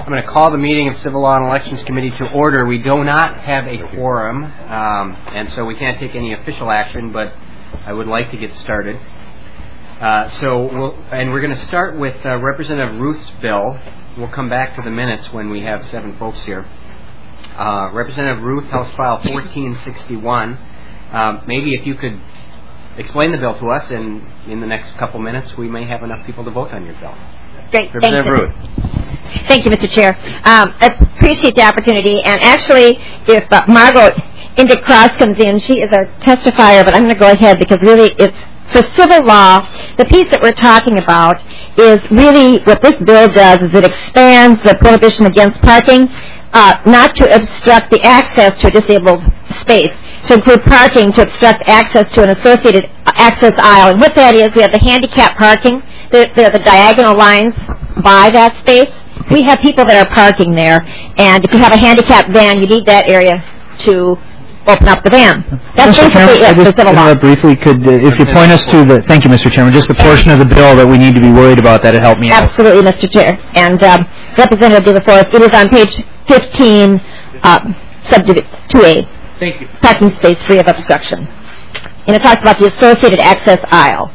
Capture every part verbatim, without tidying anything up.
I'm going to call the meeting of Civil Law and Elections Committee to order. We do not have a quorum, um, and so we can't take any official action, but I would like to get started. Uh, so, we'll, and we're going to start with uh, Representative Ruth's bill. We'll come back to the minutes when we have seven folks here. Uh, Representative Ruth, House File fourteen sixty-one. Um, maybe if you could explain the bill to us, and in the next couple minutes we may have enough people to vote on your bill. Great. Representative Thank you. Ruth. Thank you, Mister Chair. Um, I appreciate the opportunity. And actually, if uh, Margot Indick Cross comes in, she is our testifier, but I'm going to go ahead because really it's for civil law. The piece that we're talking about is really what this bill does is it expands the prohibition against parking, uh, not to obstruct the access to a disabled space, to include parking to obstruct access to an associated access aisle. And what that is, we have the handicap parking. They're, they're the diagonal lines by that space. We have people that are parking there, and if you have a handicap van, you need that area to open up the van. That's Mister basically Chairman, it for just civil law. briefly, could uh, if you point us to the, thank you, Mister Chairman, just the portion of the bill that we need to be worried about, that'd help me out. Absolutely, Mister Chair. And um, Representative DeForest, it is on page fifteen, uh, subdivision two A. Thank you. Parking space free of obstruction. And it talks about the associated access aisle.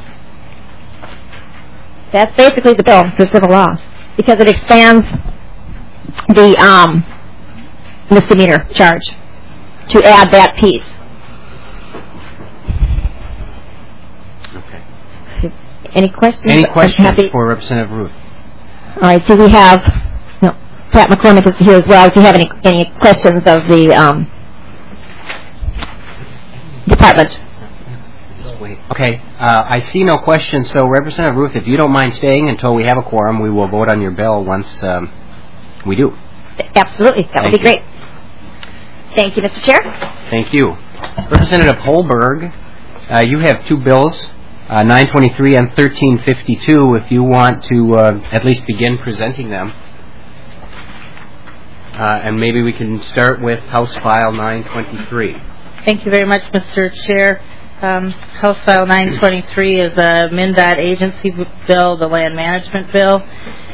That's basically the bill for civil law, because it expands the um, misdemeanor charge to add that piece. Okay. Any questions? Any questions happy? for Representative Ruth? All right, so we have, no, Pat McCormick is here as well. If you have any any questions of the um, department. Just wait. Okay, uh, I see no questions, so Representative Ruth, if you don't mind staying until we have a quorum, we will vote on your bill once um, we do. Absolutely, that Thank would be you. great. Thank you, Mister Chair. Thank you. Representative Holberg, uh, you have two bills, uh, nine twenty-three and thirteen fifty-two, if you want to uh, at least begin presenting them. Uh, and maybe we can start with House File nine twenty-three. Thank you very much, Mister Chair. Um, House File nine twenty-three is a MnDOT agency bill, the land management bill.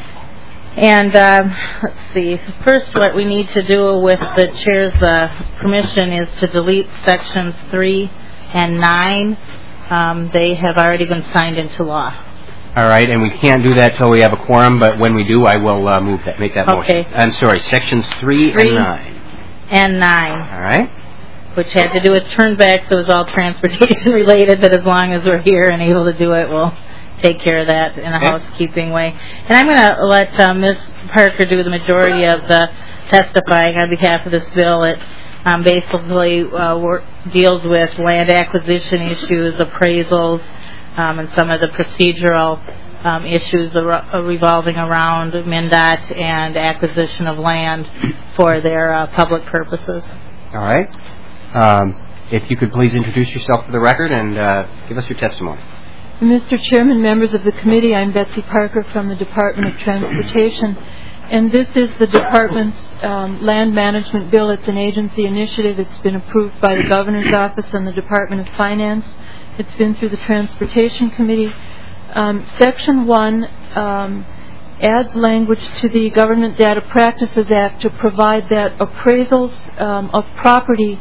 And um, let's see, first what we need to do with the Chair's uh, permission is to delete sections three and nine. Um, they have already been signed into law. All right, and we can't do that till we have a quorum, but when we do, I will uh, move that, make that Okay. motion. I'm sorry, sections three, Three. and nine. And nine. All right. Which had to do with turnbacks. It was all transportation related, but as long as we're here and able to do it, we'll take care of that in a Okay. housekeeping way. And I'm going to let uh, Miz Parker do the majority of the testifying on behalf of this bill. It um, basically uh, work, deals with land acquisition issues, appraisals, um, and some of the procedural um, issues ar- revolving around MnDOT and acquisition of land for their uh, public purposes. All right. Um, if you could please introduce yourself for the record and uh, give us your testimony. Mister Chairman, members of the committee, I'm Betsy Parker from the Department of Transportation, and this is the department's um, land management bill. It's an agency initiative. It's been approved by the Governor's Office and the Department of Finance. It's been through the Transportation Committee. Um, Section one um, adds language to the Government Data Practices Act to provide that appraisals um, of property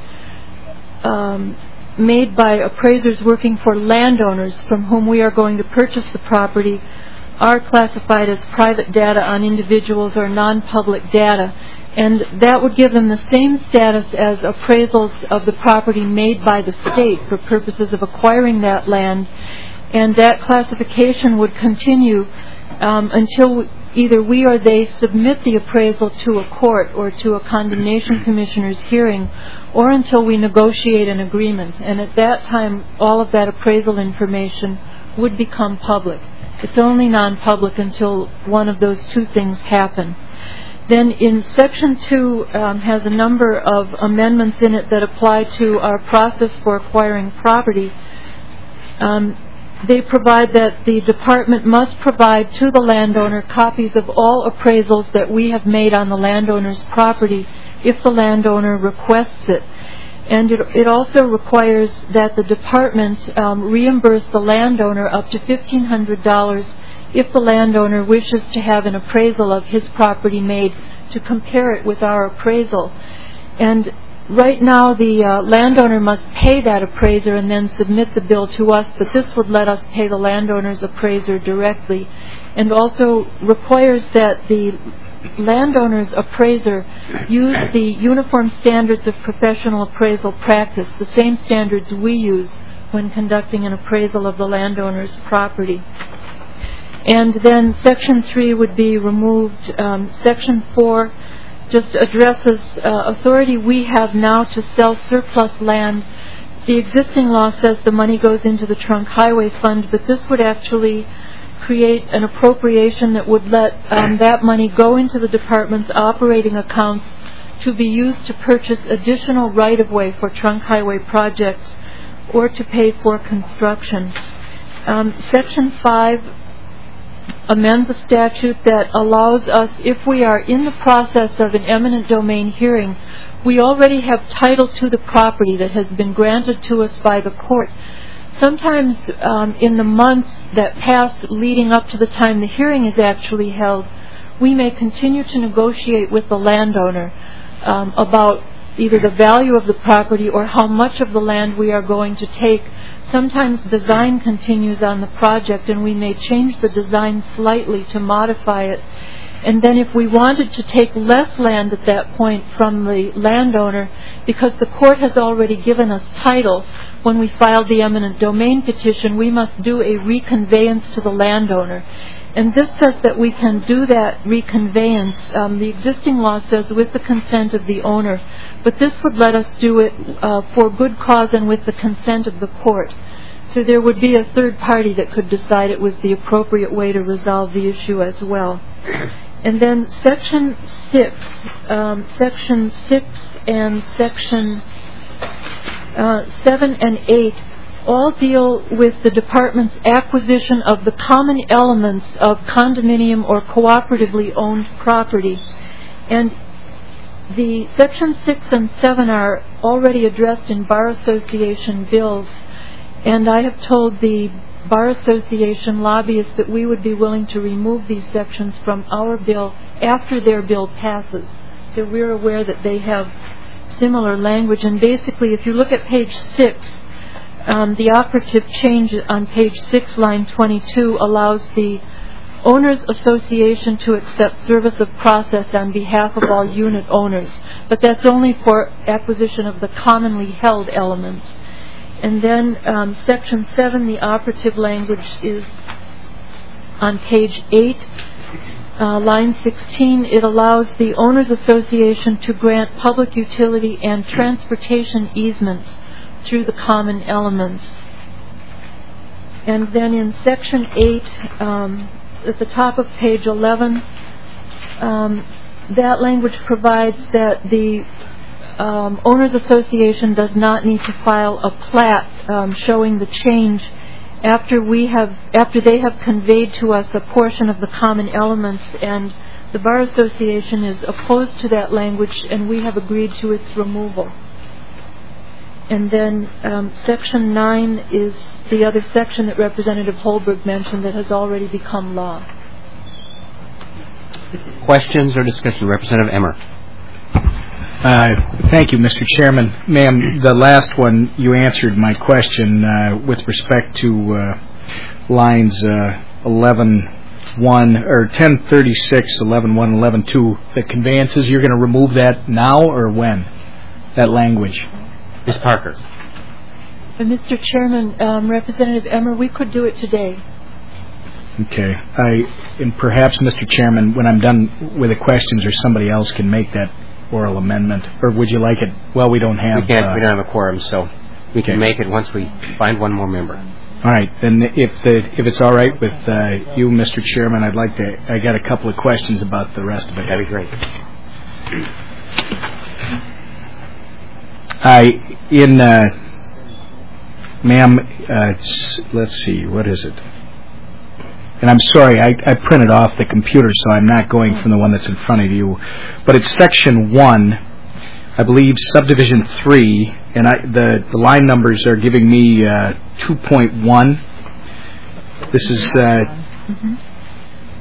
um, made by appraisers working for landowners from whom we are going to purchase the property are classified as private data on individuals or non-public data. And that would give them the same status as appraisals of the property made by the state for purposes of acquiring that land. And that classification would continue um, until either we or they submit the appraisal to a court or to a condemnation commissioner's hearing, or until we negotiate an agreement. And at that time, all of that appraisal information would become public. It's only non-public until one of those two things happen. Then in Section two um, has a number of amendments in it that apply to our process for acquiring property. Um, they provide that the department must provide to the landowner copies of all appraisals that we have made on the landowner's property if the landowner requests it. And it, it also requires that the department um, reimburse the landowner up to fifteen hundred dollars if the landowner wishes to have an appraisal of his property made, to compare it with our appraisal. And right now the uh, landowner must pay that appraiser and then submit the bill to us, but this would let us pay the landowner's appraiser directly, and also requires that the landowner's appraiser use the uniform standards of professional appraisal practice, the same standards we use when conducting an appraisal of the landowner's property. And then Section three would be removed. Um, Section four just addresses uh, authority we have now to sell surplus land. The existing law says the money goes into the Trunk Highway Fund, but this would actually create an appropriation that would let um, that money go into the department's operating accounts to be used to purchase additional right-of-way for trunk highway projects or to pay for construction. Um, Section five amends a statute that allows us, if we are in the process of an eminent domain hearing, we already have title to the property that has been granted to us by the court. Sometimes um, in the months that pass leading up to the time the hearing is actually held, we may continue to negotiate with the landowner um, about either the value of the property or how much of the land we are going to take. Sometimes design continues on the project and we may change the design slightly to modify it. And then if we wanted to take less land at that point from the landowner, because the court has already given us title, when we filed the eminent domain petition, we must do a reconveyance to the landowner. And this says that we can do that reconveyance. Um, the existing law says with the consent of the owner, but this would let us do it uh, for good cause and with the consent of the court. So there would be a third party that could decide it was the appropriate way to resolve the issue as well. And then Section six, um, Section six and Section uh, seven and eight all deal with the department's acquisition of the common elements of condominium or cooperatively owned property. And the Section six and seven are already addressed in Bar Association bills, and I have told the Bar Association lobbyists that we would be willing to remove these sections from our bill after their bill passes. So we're aware that they have similar language, and basically if you look at page six, Um, the operative change on page six, line twenty-two, allows the Owners Association to accept service of process on behalf of all unit owners, but that's only for acquisition of the commonly held elements. And then um, Section seven, the operative language is on page eight, uh, line sixteen. It allows the Owners Association to grant public utility and transportation easements through the common elements. And then in Section eight, um, at the top of page eleven, um, that language provides that the um, Owners Association does not need to file a plat um, showing the change after we have, after they have conveyed to us a portion of the common elements, and the Bar Association is opposed to that language, and we have agreed to its removal. And then um, Section nine is the other section that Representative Holberg mentioned that has already become law. Questions or discussion? Representative Emmer. Uh, thank you, Mister Chairman. Ma'am, the last one, you answered my question uh, with respect to uh, lines uh, eleven one or ten thirty-six, eleven one, eleven two, the conveyances. You're going to remove that now or when? That language. Miz Parker. And Mister Chairman, um, Representative Emmer, we could do it today. Okay. I, and perhaps, Mister Chairman, when I'm done with the questions, or somebody else can make that oral amendment, or would you like it? Well, we don't have. We can't. Uh, we don't have a quorum, so we can okay. make it once we find one more member. All right. Then, if the if it's all right with uh, you, Mister Chairman, I'd like to. I got a couple of questions about the rest of it. That'd be great. I in, uh, ma'am. Uh, let's see. What is it? And I'm sorry, I, I printed off the computer, so I'm not going from the one that's in front of you. But it's Section one, I believe, Subdivision three, and I, the, the line numbers are giving me uh, two point one. This is uh, Mm-hmm.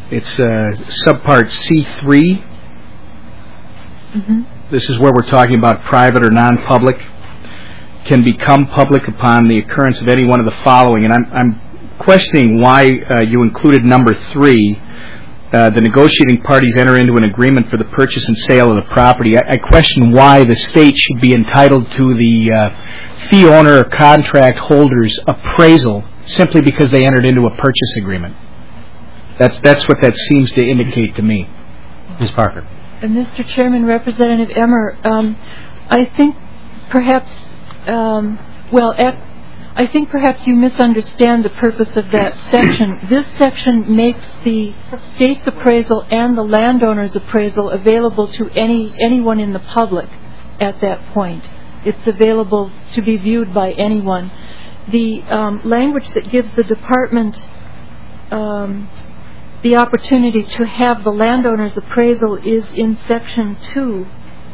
it's uh, subpart C three. Mm-hmm. This is where we're talking about private or non-public. Can become public upon the occurrence of any one of the following. And I'm, I'm questioning why uh, you included number three. Uh, the negotiating parties enter into an agreement for the purchase and sale of the property. I, I question why the state should be entitled to the uh, fee owner or contract holder's appraisal simply because they entered into a purchase agreement. That's that's what that seems to indicate to me. Miz Parker. And Mister Chairman, Representative Emmer, um, I think perhaps, um, well, at, I think perhaps you misunderstand the purpose of that section. This section makes the state's appraisal and the landowner's appraisal available to any anyone in the public at that point. It's available to be viewed by anyone. The um, language that gives the department um, the opportunity to have the landowner's appraisal is in section two.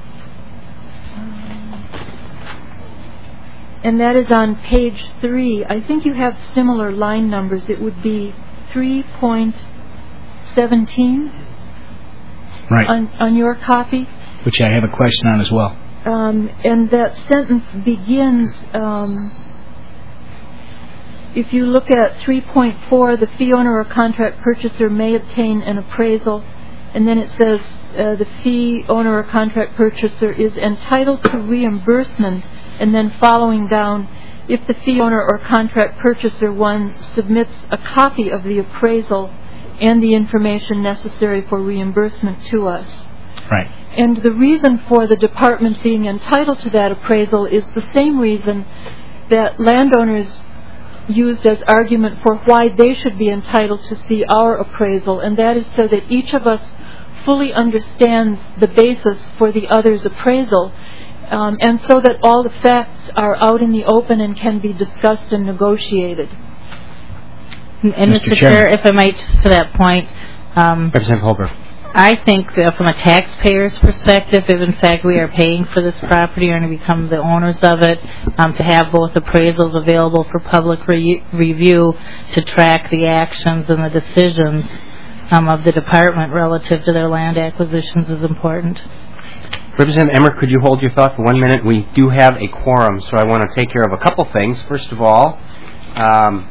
And that is on page three. I think you have similar line numbers. It would be three point seventeen Right. on, on your copy. Which I have a question on as well. Um, and that sentence begins, um, if you look at three point four, the fee owner or contract purchaser may obtain an appraisal. And then it says uh, the fee owner or contract purchaser is entitled to reimbursement. And then following down, if the fee owner or contract purchaser one submits a copy of the appraisal and the information necessary for reimbursement to us. Right. And the reason for the department being entitled to that appraisal is the same reason that landowners used as argument for why they should be entitled to see our appraisal, and that is so that each of us fully understands the basis for the other's appraisal. Um, and so that all the facts are out in the open and can be discussed and negotiated. And Mister Mister Chair, if I might, just to that point, um, Representative Holberg. I think that from a taxpayer's perspective, if in fact we are paying for this property or to become the owners of it, um, to have both appraisals available for public re- review to track the actions and the decisions um, of the department relative to their land acquisitions is important. Representative Emmer, could you hold your thought for one minute? We do have a quorum, so I want to take care of a couple things. First of all, um,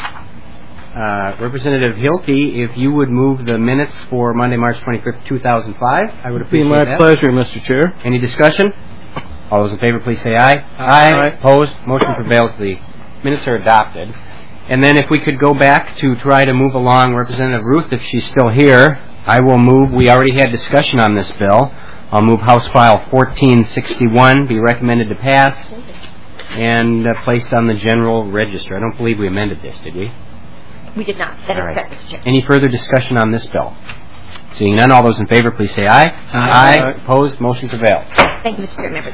uh, Representative Hilke, if you would move the minutes for Monday, March twenty-fifth, two thousand five, I would appreciate that. It'd be my pleasure, Mister Chair. Any discussion? All those in favor, please say aye. Aye. Aye. Opposed? Motion prevails. The minutes are adopted. And then if we could go back to try to move along Representative Ruth, if she's still here, I will move. We already had discussion on this bill. I'll move House File fourteen sixty-one, be recommended to pass, and uh, placed on the General Register. I don't believe we amended this, did we? We did not. That All is right. correct, Mister Chair. Any further discussion on this bill? Seeing none, all those in favor, please say aye. Aye. Aye. Opposed? Motion prevails. Thank you, Mister Chair. Members.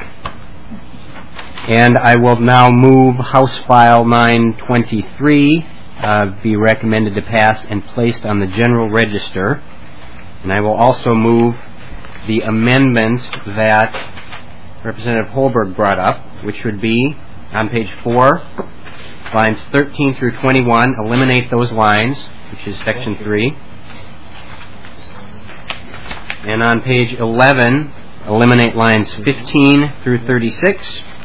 And I will now move House File nine twenty-three, uh, be recommended to pass and placed on the General Register. And I will also move the amendment that Representative Holberg brought up, which would be on page four, lines thirteen through twenty-one, eliminate those lines, which is section three. And on page eleven, eliminate lines fifteen through thirty-six.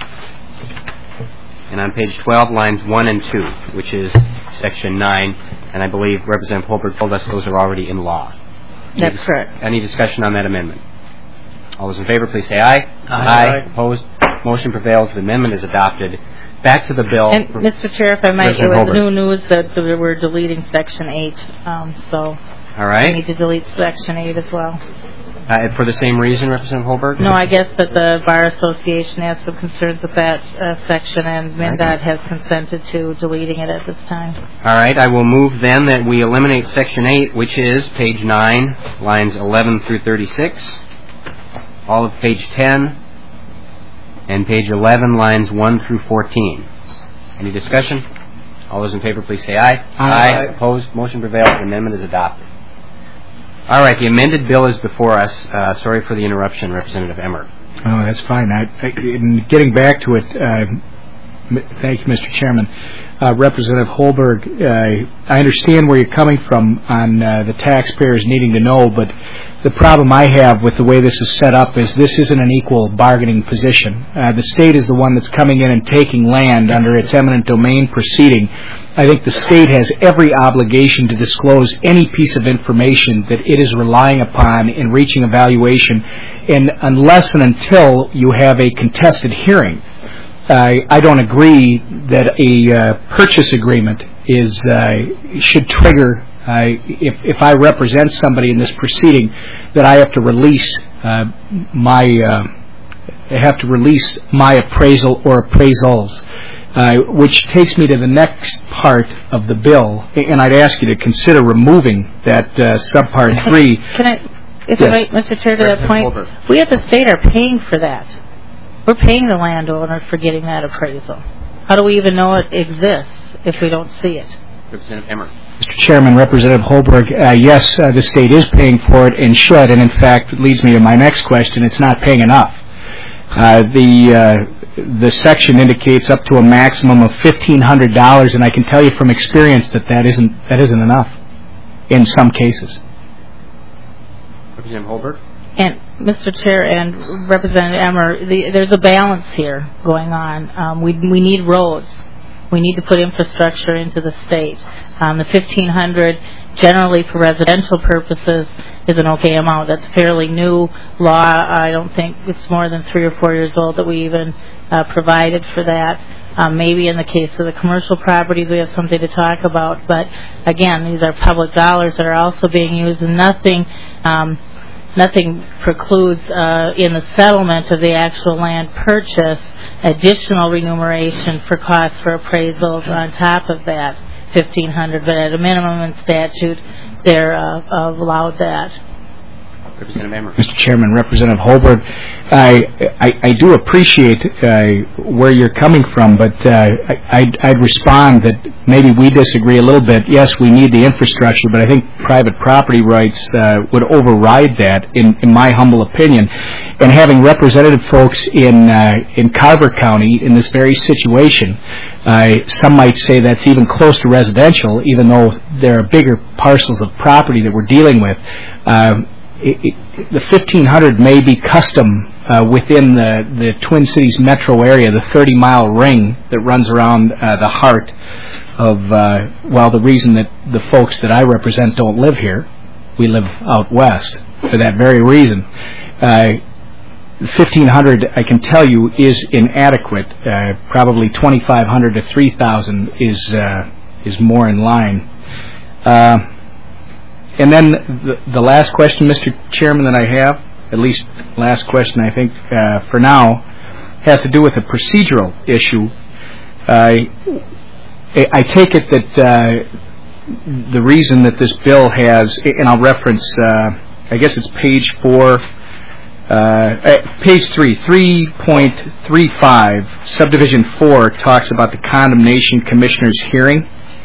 And on page twelve, lines one and two, which is section nine. And I believe Representative Holberg told us those are already in law. That's Any, correct. Any discussion on that amendment? All those in favor, please say aye. Aye. Aye. Opposed? Motion prevails. The amendment is adopted. Back to the bill. And Mister Chair, if I might, it Representative was Holberg. new news that that we're deleting Section eight, um, so All we right. need to delete Section eight as well. Uh, for the same reason, Representative Holberg? No, I guess that the Bar Association has some concerns with that uh, section, and MnDOT has consented to deleting it at this time. All right. I will move then that we eliminate Section eight, which is page nine, lines eleven through thirty-six, all of page ten, and page eleven, lines one through fourteen. Any discussion? All those in favor, please say aye. Aye. Opposed? Motion prevails. The amendment is adopted. All right. The amended bill is before us. Uh, sorry for the interruption, Representative Emmer. Oh, that's fine. I, I, in getting back to it, uh, Thank you, Mister Chairman. Uh, Representative Holberg, uh, I understand where you're coming from on uh, the taxpayers needing to know, but the problem I have with the way this is set up is this isn't an equal bargaining position. Uh, the state is the one that's coming in and taking land under its eminent domain proceeding. I think the state has every obligation to disclose any piece of information that it is relying upon in reaching a valuation, and unless and until you have a contested hearing, Uh, I don't agree that a uh, purchase agreement is uh, should trigger, uh, if, if I represent somebody in this proceeding, that I have to release uh, my uh, have to release my appraisal or appraisals, uh, which takes me to the next part of the bill, and I'd ask you to consider removing that uh, subpart three. Can I, if Yes. I might, Mister Chair, to that point, we at the state are paying for that. We're paying the landowner for getting that appraisal. How do we even know it exists if we don't see it? Representative Emmer. Mister Chairman, Representative Holberg, uh, yes, uh, the state is paying for it and should, and in fact, it leads me to my next question. It's not paying enough. Uh, the uh, the section indicates up to a maximum of fifteen hundred dollars, and I can tell you from experience that that isn't that isn't enough in some cases. Representative Holberg. And Mister Chair and Representative Emmer, the, there's a balance here going on. Um, we we need roads. We need to put infrastructure into the state. Um, the fifteen hundred, generally for residential purposes, is an okay amount. That's fairly new law. I don't think it's more than three or four years old that we even uh, provided for that. Um, maybe in the case of the commercial properties, we have something to talk about. But again, these are public dollars that are also being used, and nothing. Um, Nothing precludes uh, in the settlement of the actual land purchase additional remuneration for costs for appraisals on top of that fifteen hundred dollars, but at a minimum in statute, they're uh, allowed that. Representative Emmer. Mister Chairman, Representative Holberg, I, I, I do appreciate uh, where you're coming from, but uh, I, I'd, I'd respond that maybe we disagree a little bit. Yes, we need the infrastructure, but I think private property rights uh, would override that, in, in my humble opinion. And having representative folks in uh, in Carver County in this very situation, uh, some might say that's even close to residential, even though there are bigger parcels of property that we're dealing with. Uh, It, it, the fifteen hundred may be custom uh, within the, the Twin Cities metro area, the thirty mile ring that runs around uh, the heart of, uh, well, the reason that the folks that I represent don't live here. We live out west for that very reason. Uh, fifteen hundred, I can tell you, is inadequate. Uh, probably twenty-five hundred to three thousand is, uh, is more in line. Uh, And then the, the last question, Mister Chairman, that I have, at least last question I think uh, for now, has to do with a procedural issue. Uh, I take it that uh, the reason that this bill has, and I'll reference, uh, I guess it's page four, uh, page three, three point three five, subdivision four talks about the condemnation commissioner's hearing.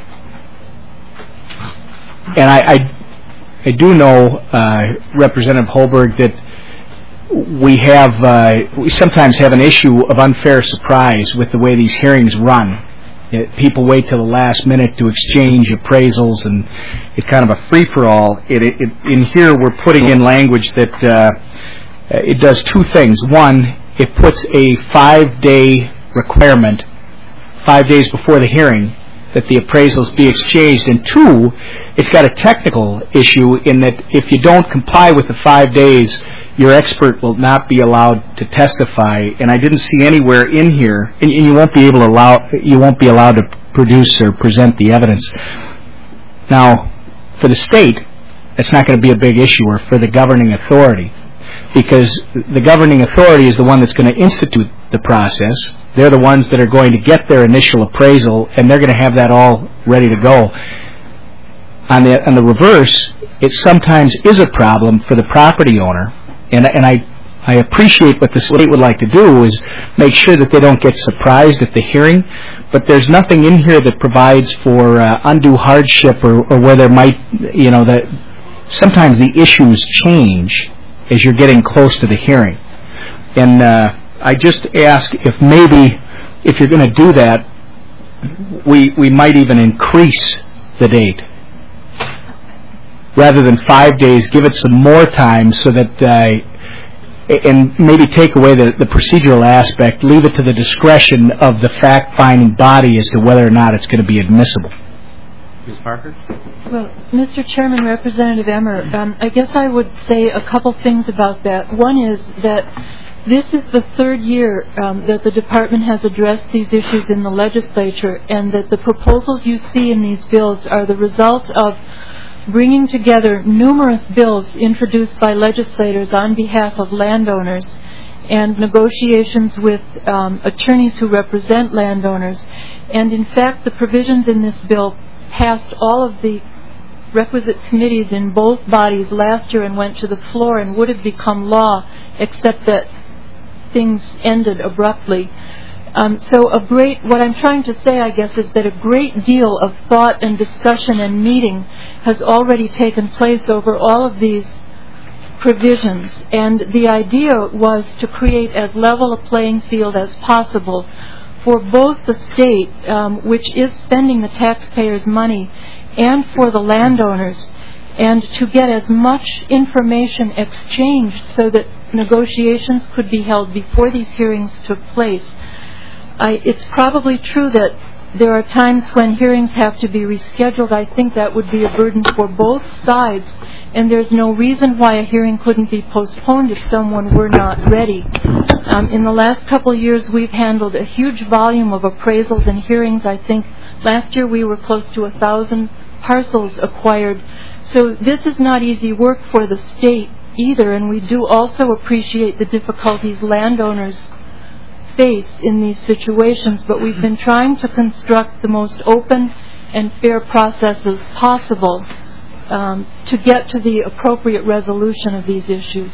And I, I I do know, uh, Representative Holberg, that we have uh, we sometimes have an issue of unfair surprise with the way these hearings run. It, people wait till the last minute to exchange appraisals, and it's kind of a free-for-all. It, it, it, in here, we're putting in language that uh, it does two things. One, it puts a five-day requirement, five days before the hearing, that the appraisals be exchanged, and two, it's got a technical issue in that if you don't comply with the five days, your expert will not be allowed to testify. And I didn't see anywhere in here, and you won't be able to allow, you won't be allowed to produce or present the evidence. Now, for the state, it's not going to be a big issue, or for the governing authority, because the governing authority is the one that's going to institute the process. They're the ones that are going to get their initial appraisal, and they're going to have that all ready to go. On the on the reverse, it sometimes is a problem for the property owner, and and I I appreciate what the state would like to do is make sure that they don't get surprised at the hearing, but there's nothing in here that provides for uh, undue hardship, or, or where there might, you know, that sometimes the issues change as you're getting close to the hearing. And uh, I just ask if maybe if you're going to do that, we we might even increase the date. Rather than five days, give it some more time so that, uh, and maybe take away the, the procedural aspect, leave it to the discretion of the fact-finding body as to whether or not it's going to be admissible. Miz Parker? Well, Mister Chairman, Representative Emmer, um, I guess I would say a couple things about that. One is that this is the third year um, that the department has addressed these issues in the legislature, and that the proposals you see in these bills are the result of bringing together numerous bills introduced by legislators on behalf of landowners and negotiations with um, attorneys who represent landowners. And in fact, the provisions in this bill passed all of the requisite committees in both bodies last year and went to the floor and would have become law, except that things ended abruptly. Um, so a great, what I'm trying to say, I guess, is that a great deal of thought and discussion and meeting has already taken place over all of these provisions. And the idea was to create as level a playing field as possible for both the state, um, which is spending the taxpayers' money, and for the landowners, and to get as much information exchanged so that negotiations could be held before these hearings took place. I, it's probably true that there are times when hearings have to be rescheduled. I think that would be a burden for both sides, and there's no reason why a hearing couldn't be postponed if someone were not ready. Um, in the last couple of years, we've handled a huge volume of appraisals and hearings. I think last year we were close to a thousand parcels acquired. So this is not easy work for the state either, and we do also appreciate the difficulties landowners face in these situations, but we've been trying to construct the most open and fair processes possible um, to get to the appropriate resolution of these issues.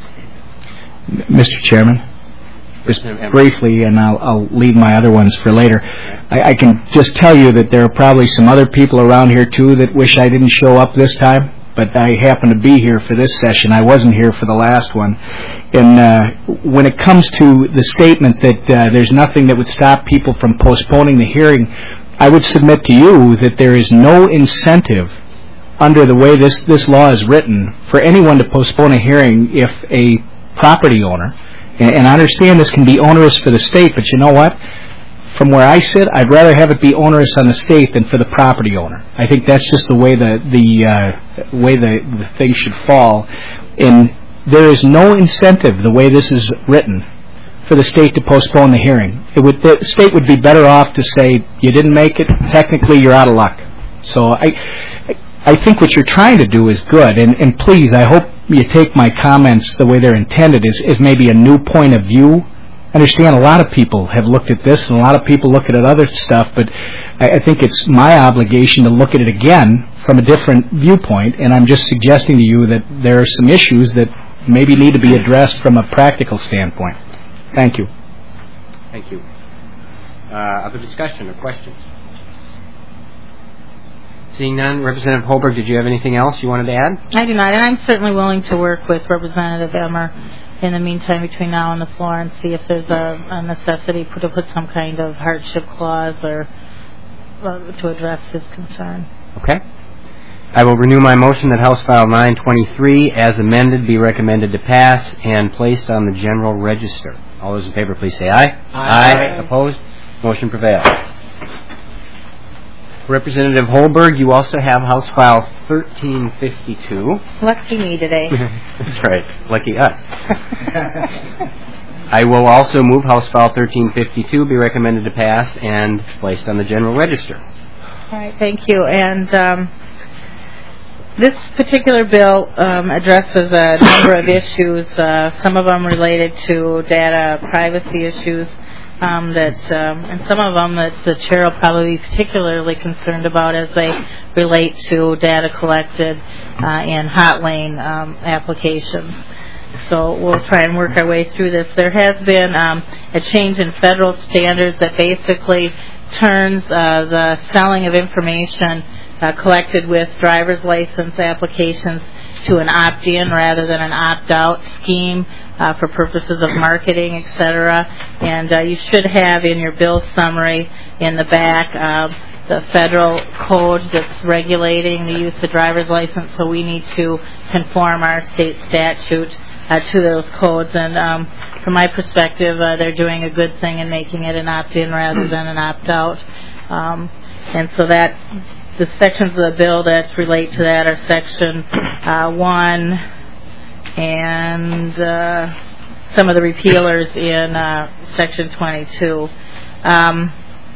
Mister Chairman, just briefly, and I'll, I'll leave my other ones for later. I, I can just tell you that there are probably some other people around here, too, that wish I didn't show up this time, but I happen to be here for this session. I wasn't here for the last one. And uh, when it comes to the statement that uh, there's nothing that would stop people from postponing the hearing, I would submit to you that there is no incentive under the way this, this law is written for anyone to postpone a hearing if a property owner, and, and I understand this can be onerous for the state, but you know what? From where I sit, I'd rather have it be onerous on the state than for the property owner. I think that's just the way the the uh, way the, the thing should fall. And there is no incentive, the way this is written, for the state to postpone the hearing. It would, the state would be better off to say, you didn't make it, technically you're out of luck. So I I think what you're trying to do is good. And, and please, I hope you take my comments the way they're intended as, as maybe a new point of view. I understand a lot of people have looked at this and a lot of people look at other stuff, but I, I think it's my obligation to look at it again from a different viewpoint, and I'm just suggesting to you that there are some issues that maybe need to be addressed from a practical standpoint. Thank you. Thank you. Uh, other discussion or questions? Seeing none, Representative Holberg, did you have anything else you wanted to add? I do not, and I'm certainly willing to work with Representative Emmer in the meantime between now and the floor and see if there's a, a necessity to put some kind of hardship clause or uh, to address his concern. Okay. I will renew my motion that House File nine twenty-three, as amended, be recommended to pass and placed on the General Register. All those in favor, please say aye. Aye. Aye. Opposed? Motion prevails. Representative Holberg, you also have House File thirteen fifty-two. Lucky me today. That's right. Lucky us. I will also move House File thirteen fifty-two, be recommended to pass and placed on the General Register. All right, thank you. And um, this particular bill um, addresses a number of issues, uh, some of them related to data privacy issues, um, that, um, and some of them that the chair will probably be particularly concerned about as they relate to data collected uh, in hot lane um, applications. So we'll try and work our way through this. There has been um, a change in federal standards that basically turns uh, the selling of information uh, collected with driver's license applications to an opt-in rather than an opt-out scheme uh, for purposes of marketing, et cetera. And uh, you should have in your bill summary in the back uh, the federal code that's regulating the use of driver's license, so we need to conform our state statute uh, to those codes. And um, from my perspective, uh, they're doing a good thing in making it an opt-in rather than an opt-out. Um, and so that the sections of the bill that relate to that are Section uh, one and uh, some of the repealers in uh, Section twenty-two. Um,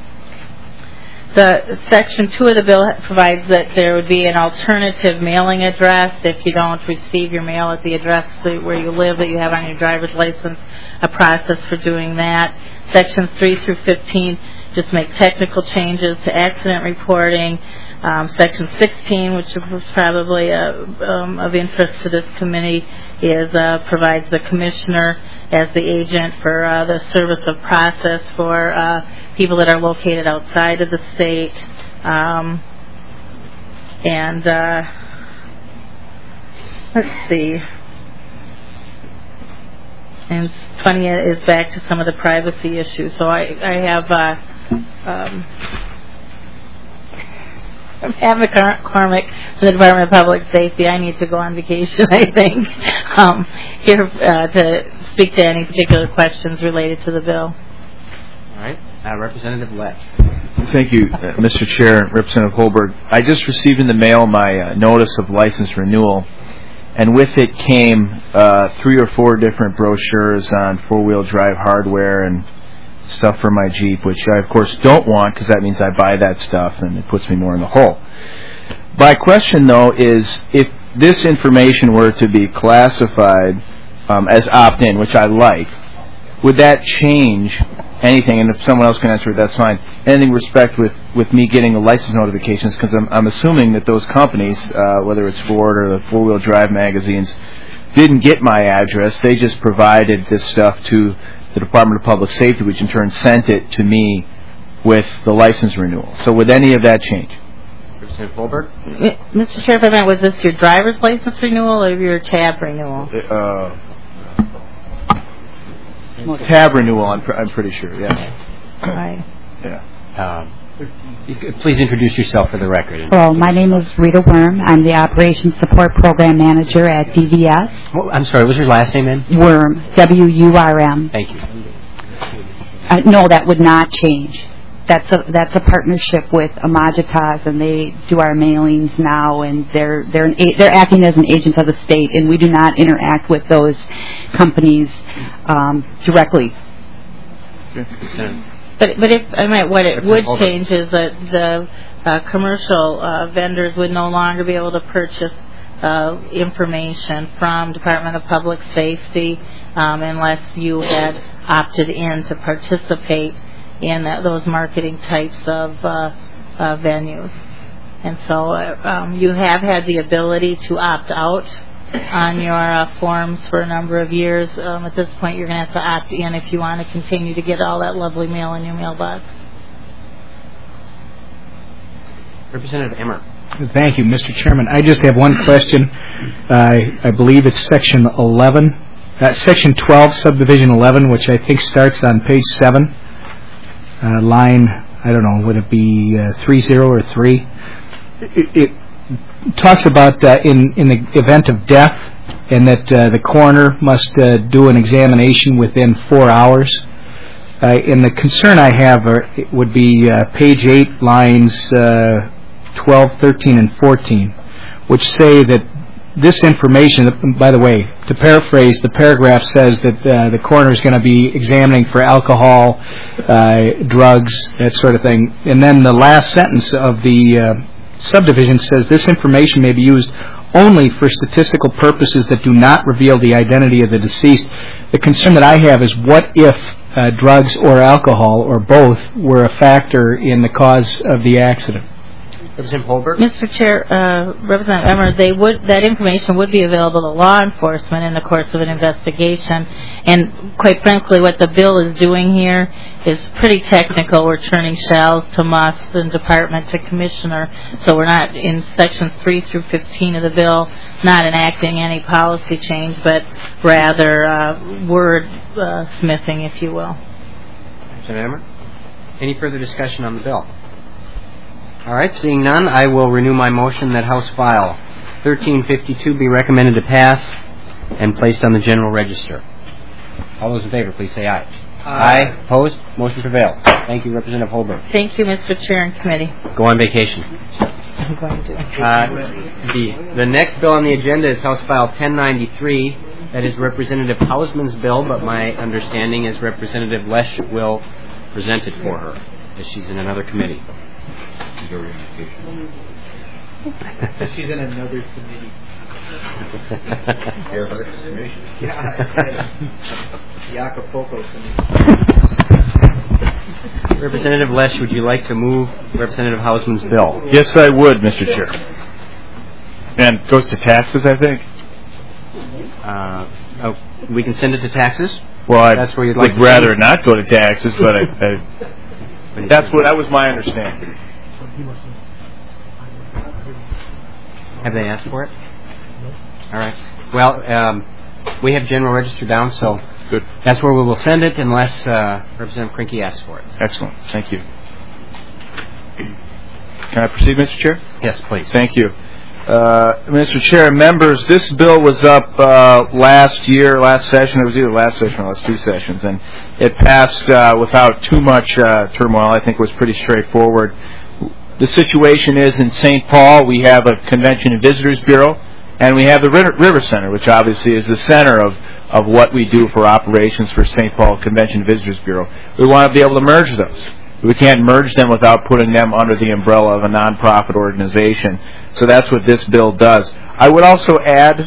The Section two of the bill provides that there would be an alternative mailing address if you don't receive your mail at the address where you live that you have on your driver's license, a process for doing that. Sections three through fifteen just make technical changes to accident reporting. Um, Section sixteen, which was probably uh, um, of interest to this committee, is uh, provides the commissioner as the agent for uh, the service of process for uh, people that are located outside of the state. Um, and uh, let's see. And twenty is back to some of the privacy issues. So I, I have uh, um, Pam McCormick from the Department of Public Safety. I need to go on vacation, I think, um, here uh, to speak to any particular questions related to the bill. All right. Uh, Representative Lett. Thank you, uh, Mister Chair, Representative Holberg. I just received in the mail my uh, notice of license renewal, and with it came uh, three or four different brochures on four-wheel drive hardware and stuff for my Jeep, which I, of course, don't want because that means I buy that stuff and it puts me more in the hole. My question, though, is if this information were to be classified um, as opt-in, which I like, would that change anything? And if someone else can answer it, that's fine. Anything with respect with, with me getting the license notifications, because I'm, I'm assuming that those companies, uh, whether it's Ford or the four-wheel drive magazines, didn't get my address. They just provided this stuff to the Department of Public Safety, which in turn sent it to me with the license renewal. So would any of that change? Representative Holberg? Mister Sheriff, I meant, was this your driver's license renewal or your tab renewal? Uh, tab renewal, I'm, pr- I'm pretty sure, yeah. Right. Yeah. Um, please introduce yourself for the record. Hello, my name is Rita Worm. I'm the Operations Support Program Manager at D V S. Well, I'm sorry, what was your last name, in? Worm, W U R M. Thank you. Uh, no, that would not change. That's a that's a partnership with Amajitas, and they do our mailings now, and they're they're an, they're acting as an agent of the state, and we do not interact with those companies um, directly. But but if I mean, what it would change is that the uh, commercial uh, vendors would no longer be able to purchase uh, information from Department of Public Safety um, unless you had opted in to participate in that, those marketing types of uh, uh, venues. And so uh, um, you have had the ability to opt out on your uh, forms for a number of years. Um, at this point, you're going to have to opt in if you want to continue to get all that lovely mail in your mailbox. Representative Emmer. Thank you, Mister Chairman. I just have one question. Uh, I believe it's Section eleven, uh, Section twelve, Subdivision eleven, which I think starts on page seven, uh, line, I don't know, would it be uh, three zero or three? It, it talks about uh, in, in the event of death, and that uh, the coroner must uh, do an examination within four hours. Uh, and the concern I have are, it would be uh, page eight, lines uh, twelve, thirteen, and fourteen, which say that this information, by the way, to paraphrase, the paragraph says that uh, the coroner is going to be examining for alcohol, uh, drugs, that sort of thing. And then the last sentence of the uh, subdivision says this information may be used only for statistical purposes that do not reveal the identity of the deceased. The concern that I have is what if uh, drugs or alcohol or both were a factor in the cause of the accident? Representative Holberg? Mister Chair, uh, Representative Emmer, they would that information would be available to law enforcement in the course of an investigation. And quite frankly, what the bill is doing here is pretty technical. We're turning shalls to musts and department to commissioner. So we're not in sections three through fifteen of the bill, not enacting any policy change, but rather uh, word uh, smithing, if you will. Representative Emmer? Any further discussion on the bill? All right, seeing none, I will renew my motion that House File thirteen fifty-two be recommended to pass and placed on the General Register. All those in favor, please say aye. Aye. Aye. Opposed? Motion prevails. Thank you, Representative Holberg. Thank you, Mister Chair and Committee. Go on vacation. I'm going to. Uh, the, the next bill on the agenda is House File ten ninety-three. That is Representative Hausman's bill, but my understanding is Representative Lesh will present it for her, as she's in another committee. She's in another committee. Yeah. Acapulco committee. Representative Lesh, would you like to move Representative Hausman's bill? Yes, I would, Mister Chair. And it goes to taxes, I think? Uh, oh, we can send it to taxes? Well, I That's where you'd would like to rather send it? not go to taxes, but I, I, that's what that was my understanding. Have they asked for it? All right. Well, um, we have General Register down, so good. That's where we will send it unless uh, Representative Krinke asks for it. Excellent. Thank you. Can I proceed, Mister Chair? Yes, please. Thank you. Uh, Mister Chair, members, this bill was up uh, last year, last session. It was either last session or last two sessions, and it passed uh, without too much uh, turmoil. I think it was pretty straightforward. The situation is in Saint Paul, we have a Convention and Visitors Bureau, and we have the River Center, which obviously is the center of, of what we do for operations for Saint Paul Convention and Visitors Bureau. We want to be able to merge those. We can't merge them without putting them under the umbrella of a nonprofit organization. So that's what this bill does. I would also add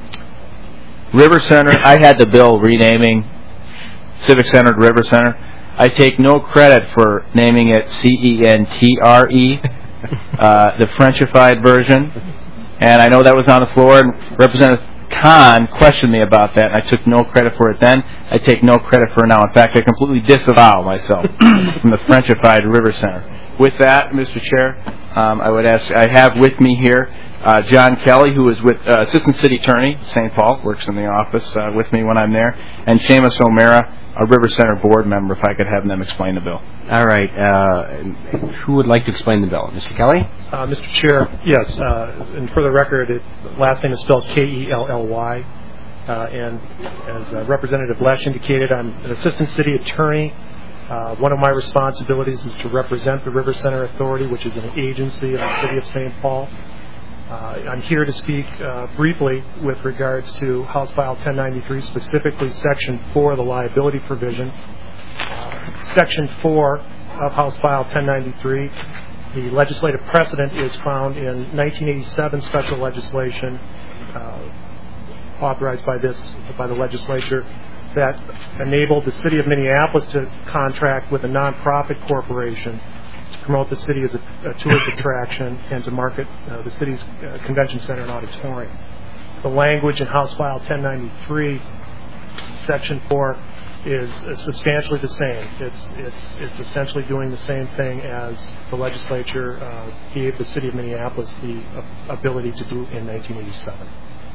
River Center. I had the bill renaming Civic Center to River Center. I take no credit for naming it C E N T R E, uh, the Frenchified version. And I know that was on the floor, and Representative Kahn questioned me about that, and I took no credit for it then. I take no credit for it now. In fact, I completely disavow myself from the Frenchified River Center. With that, Mister Chair, um, I would ask, I have with me here uh, John Kelly, who is with uh, Assistant City Attorney, Saint Paul, works in the office uh, with me when I'm there, and Seamus O'Mara, a River Center board member, if I could have them explain the bill. All right. Uh, who would like to explain the bill? Mister Kelly? Uh, Mister Chair, yes. Uh, and for the record, its last name is spelled K E L L Y. Uh, and as uh, Representative Lesh indicated, I'm an assistant city attorney. Uh, one of my responsibilities is to represent the River Center Authority, which is an agency of the city of Saint Paul. Uh, I'm here to speak uh, briefly with regards to House File ten ninety-three, specifically Section four of the liability provision. Uh, Section four of House File ten ninety-three, the legislative precedent is found in nineteen eighty-seven special legislation uh, authorized by this by the legislature that enabled the city of Minneapolis to contract with a nonprofit corporation to promote the city as a, a tourist attraction and to market uh, the city's uh, convention center and auditorium. The language in House File ten ninety-three, Section four, is uh, substantially the same. It's it's it's essentially doing the same thing as the legislature uh, gave the city of Minneapolis the uh, ability to do in nineteen eighty-seven.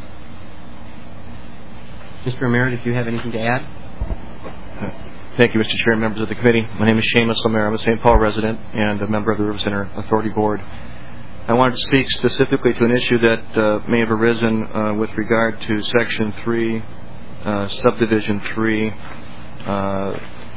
Mister O'Mara, if you have anything to add? Thank you, Mister Chair and members of the committee. My name is Seamus O'Mara. I'm a Saint Paul resident and a member of the River Center Authority Board. I wanted to speak specifically to an issue that uh, may have arisen uh, with regard to Section three, uh, Subdivision three, uh,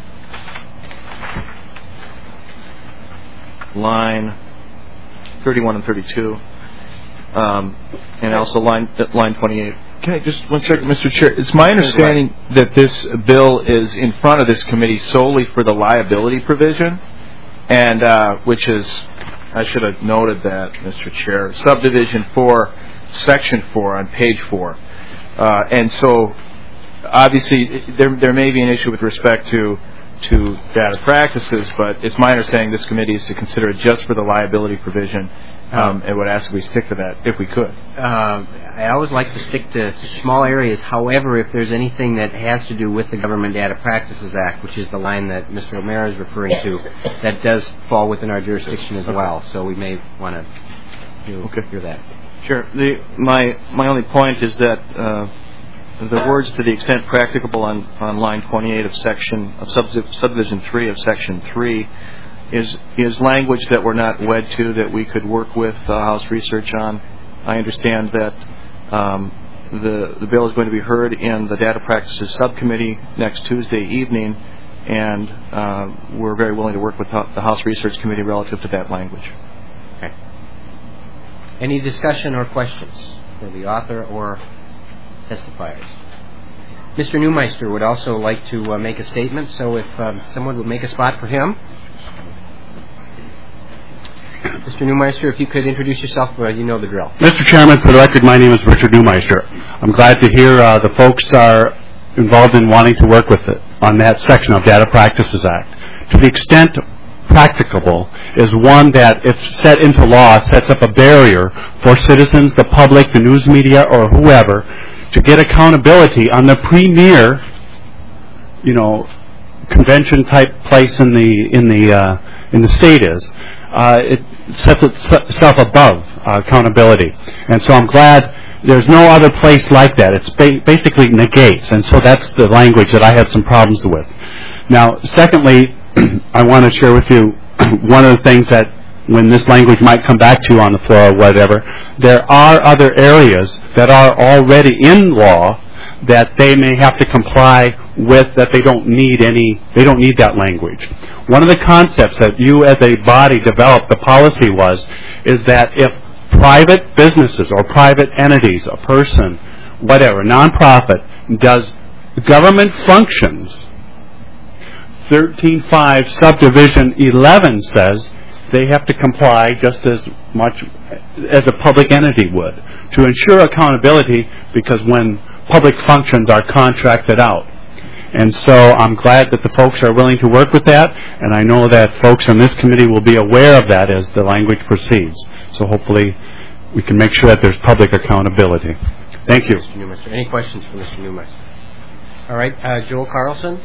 line thirty-one and thirty-two, um, and also line line twenty-eight. Can I just one second, Mister Chair? It's my understanding that this bill is in front of this committee solely for the liability provision, and uh, which is, I should have noted that, Mister Chair, Subdivision four, Section four on page four, uh, and so obviously there there may be an issue with respect to to data practices, but it's my understanding this committee is to consider it just for the liability provision, um, and would ask if we stick to that if we could. Uh, I always like to stick to small areas. However, if there's anything that has to do with the Government Data Practices Act, which is the line that Mister O'Mara is referring to, that does fall within our jurisdiction as well. So we may want to do, okay. hear that. Sure. The, my my only point is that uh, the words "to the extent practicable" on, on line twenty-eight of section of sub- subdivision three of section three is is language that we're not wed to, that we could work with uh, House Research on. I understand that um, the the bill is going to be heard in the Data Practices Subcommittee next Tuesday evening, and uh, we're very willing to work with the House Research Committee relative to that language. Okay. Any discussion or questions for the author or testifiers? Mister Neumeister would also like to uh, make a statement, so if um, someone would make a spot for him. Mister Neumeister, if you could introduce yourself, uh, you know the drill. Mister Chairman, for the record, my name is Richard Neumeister. I'm glad to hear uh, the folks are involved in wanting to work with it on that section of Data Practices Act. To the extent practicable is one that, if set into law, sets up a barrier for citizens, the public, the news media, or whoever to get accountability on the premier, you know, convention type place in the in the uh, in the state is. Uh, it sets itself above uh, accountability, and so I'm glad there's no other place like that. It's ba- basically negates, and so that's the language that I had some problems with. Now, secondly, I want to share with you one of the things that, when this language might come back to you on the floor or whatever, there are other areas that are already in law that they may have to comply with, that they don't need any, they don't need that language. One of the concepts that you as a body developed, the policy was, is that if private businesses or private entities, a person, whatever, nonprofit, does government functions, thirteen five subdivision eleven says they have to comply just as much as a public entity would to ensure accountability, because when public functions are contracted out. And so I'm glad that the folks are willing to work with that, and I know that folks on this committee will be aware of that as the language proceeds. So hopefully we can make sure that there's public accountability. Thank you. Mister Neumeister. Any questions for Mister Neumeister? All right, uh, Joel Carlson.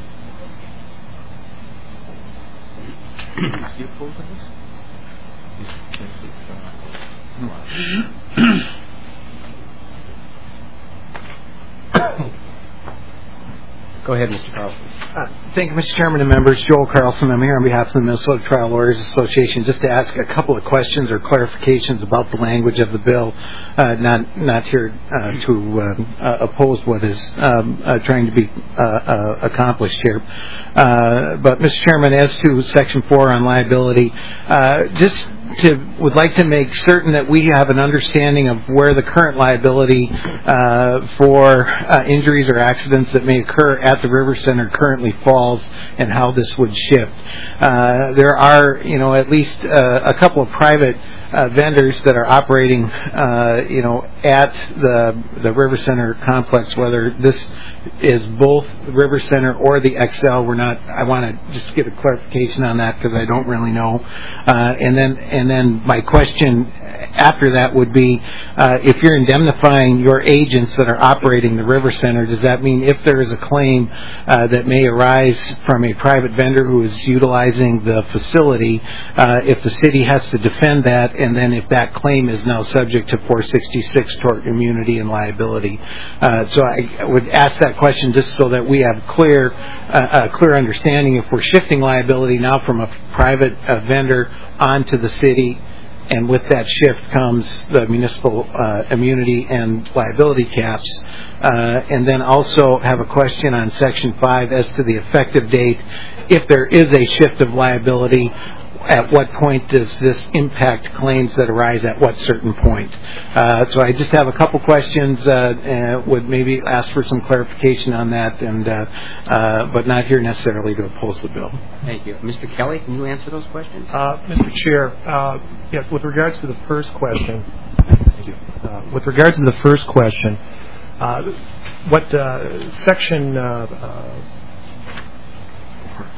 Go ahead, Mister Carlson. Uh, thank you, Mister Chairman and members. Joel Carlson. I'm here on behalf of the Minnesota Trial Lawyers Association just to ask a couple of questions or clarifications about the language of the bill. Uh, not not here uh, to uh, uh, oppose what is um, uh, trying to be uh, uh, accomplished here. Uh, but, Mister Chairman, as to Section four on liability, uh, just to would like to make certain that we have an understanding of where the current liability uh, for uh, injuries or accidents that may occur at the River Center currently falls, and how this would shift. Uh, there are, you know, at least uh, a couple of private uh, vendors that are operating, uh, you know, at the the River Center complex. Whether this is both the River Center or the X L, we're not. I want to just get a clarification on that because I don't really know. Uh, and then. And then my question after that would be, uh, if you're indemnifying your agents that are operating the River Center, does that mean if there is a claim uh, that may arise from a private vendor who is utilizing the facility, uh, if the city has to defend that, and then if that claim is now subject to four sixty-six tort immunity and liability? Uh, so I would ask that question just so that we have clear, uh, a clear understanding if we're shifting liability now from a private uh, vendor onto the city, and with that shift comes the municipal uh, immunity and liability caps. Uh, and then also have a question on Section five as to the effective date. If there is a shift of liability, at what point does this impact claims that arise at what certain point? Uh, so I just have a couple questions, uh, uh, would maybe ask for some clarification on that, and uh, uh, but not here necessarily to oppose the bill. Thank you. Mister Kelly, can you answer those questions? Uh, Mister Chair, uh, yes, with regards to the first question, thank you. Uh, with regards to the first question, uh, what uh, section uh, uh,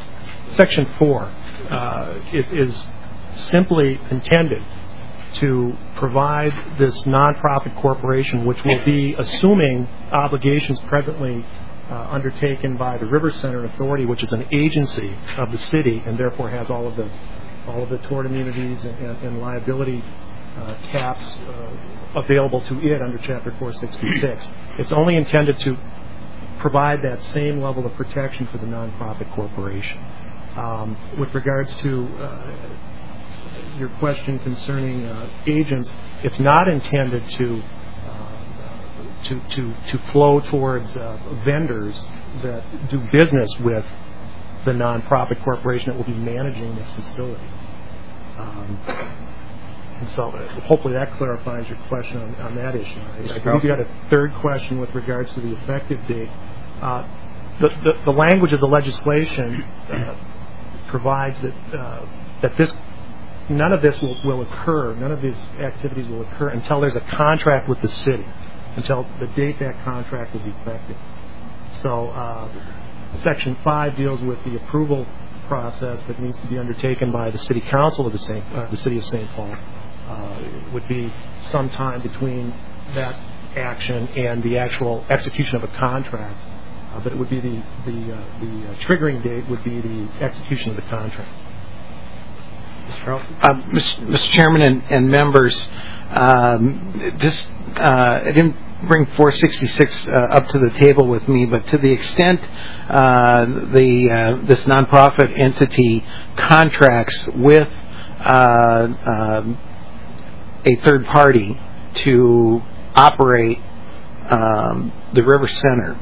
Section four uh, is, is simply intended to provide this nonprofit corporation, which will be assuming obligations presently uh, undertaken by the River Center Authority, which is an agency of the city, and therefore has all of the all of the tort immunities and, and, and liability uh, caps uh, available to it under Chapter four sixty-six. It's only intended to provide that same level of protection for the nonprofit corporation. Um, with regards to uh, your question concerning uh, agents, it's not intended to uh, to, to to flow towards uh, vendors that do business with the nonprofit corporation that will be managing this facility. Um, and so uh, hopefully that clarifies your question on, on that issue. I, I believe you had a third question with regards to the effective date. Uh, the, the, the language of the legislation uh, provides that uh, that this none of this will, will occur, none of these activities will occur until there's a contract with the city, until the date that contract is effective. So uh, Section five deals with the approval process that needs to be undertaken by the City Council of the, Saint, uh, the City of Saint Paul. Uh, it would be some time between that action and the actual execution of a contract, uh, but it would be the, the, uh, the uh, triggering date would be the execution of the contract. Uh, Mister Chairman and, and members, um, just uh, I didn't bring four sixty-six uh, up to the table with me, but to the extent uh, the uh, this nonprofit entity contracts with uh, um, a third party to operate um, the River Center,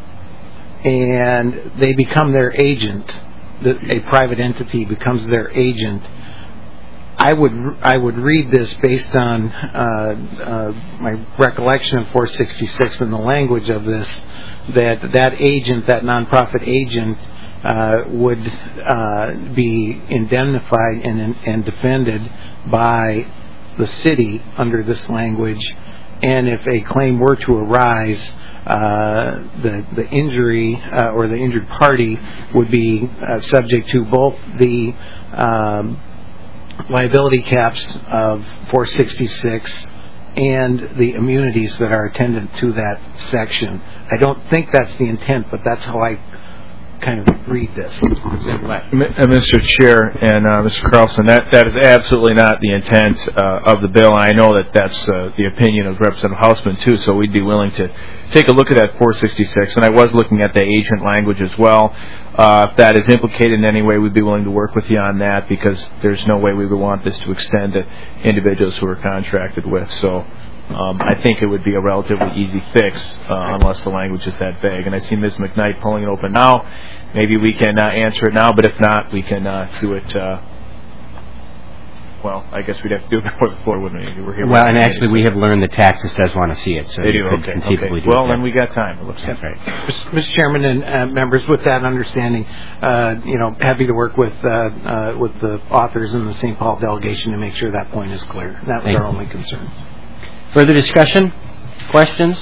and they become their agent, a private entity becomes their agent, I would I would read this based on uh, uh, my recollection of four sixty-six and the language of this, that that agent, that nonprofit agent, uh, would uh, be indemnified and and defended by the city under this language, and if a claim were to arise, uh, the the injury uh, or the injured party would be uh, subject to both the um, liability caps of four sixty-six and the immunities that are attendant to that section. I don't think that's the intent, but that's how I kind of read this. Mister Chair and uh, Mister Carlson, that, that is absolutely not the intent uh, of the bill, and I know that that's uh, the opinion of Representative Hausman too, so we'd be willing to take a look at that four sixty-six, and I was looking at the agent language as well. Uh, if that is implicated in any way, we'd be willing to work with you on that, because there's no way we would want this to extend to individuals who are contracted with. So um, I think it would be a relatively easy fix uh, unless the language is that vague. And I see Miz McKnight pulling it open now. Maybe we can uh, answer it now, but if not, we can uh, do it. Uh, well, I guess we'd have to do it before the floor, wouldn't we? We're here. Well, and actually, we have learned that Taxes does want to see it, so they you do. could Okay. conceivably okay. do Well, it. then we got time. It looks That's like. right. Mister Chairman and uh, members, with that understanding, uh, you know, happy to work with uh, uh, with the authors and the Saint Paul delegation to make sure that point is clear. That was Thank our you. only concern. Further discussion? Questions?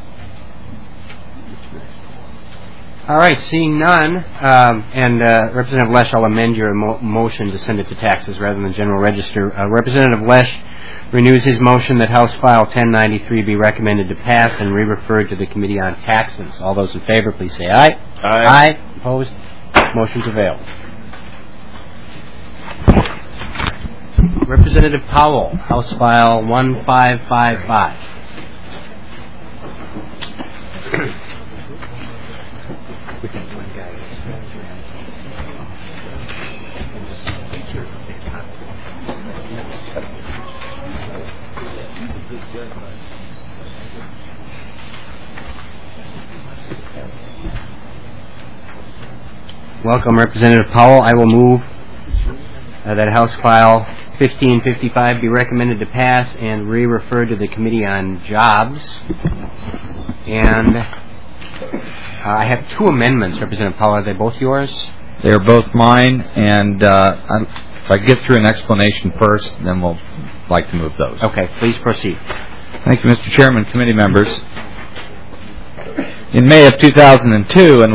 All right, seeing none, um, and uh, Representative Lesh, I'll amend your mo- motion to send it to taxes rather than general register. Uh, Representative Lesh renews his motion that House File ten ninety-three be recommended to pass and re-referred to the Committee on Taxes. All those in favor, please say aye. Aye. Aye. Opposed? Motion's availed. Representative Powell, House File one five five five. Welcome, Representative Powell. I will move uh, that House File fifteen fifty-five be recommended to pass and re-referred to the Committee on Jobs. And uh, I have two amendments, Representative Powell. Are they both yours? They're both mine, and uh, I'm, if I get through an explanation first, then we'll like to move those. Okay, please proceed. Thank you, Mister Chairman, committee members. In May of two thousand two, and with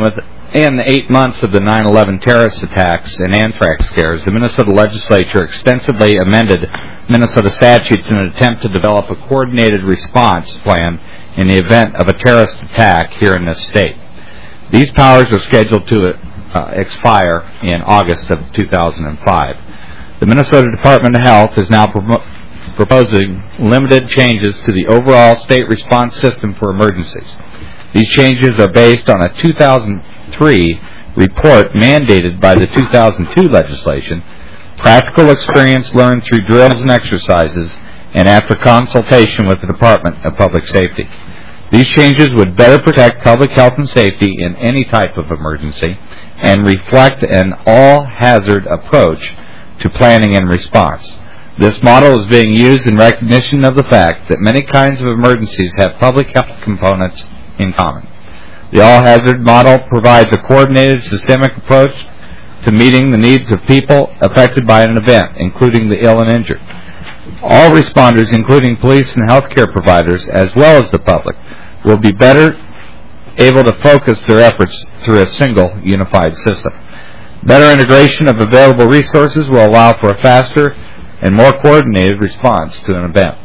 in the eight months of the nine eleven terrorist attacks and anthrax scares, the Minnesota legislature extensively amended Minnesota statutes in an attempt to develop a coordinated response plan in the event of a terrorist attack here in this state. These powers are scheduled to uh, expire in August of two thousand five. The Minnesota Department of Health is now pro- proposing limited changes to the overall state response system for emergencies. These changes are based on a two thousand three report mandated by the two thousand two legislation, practical experience learned through drills and exercises, and after consultation with the Department of Public Safety. These changes would better protect public health and safety in any type of emergency and reflect an all-hazard approach to planning and response. This model is being used in recognition of the fact that many kinds of emergencies have public health components in common. The all-hazard model provides a coordinated, systemic approach to meeting the needs of people affected by an event, including the ill and injured. All responders, including police and healthcare providers, as well as the public, will be better able to focus their efforts through a single, unified system. Better integration of available resources will allow for a faster and more coordinated response to an event.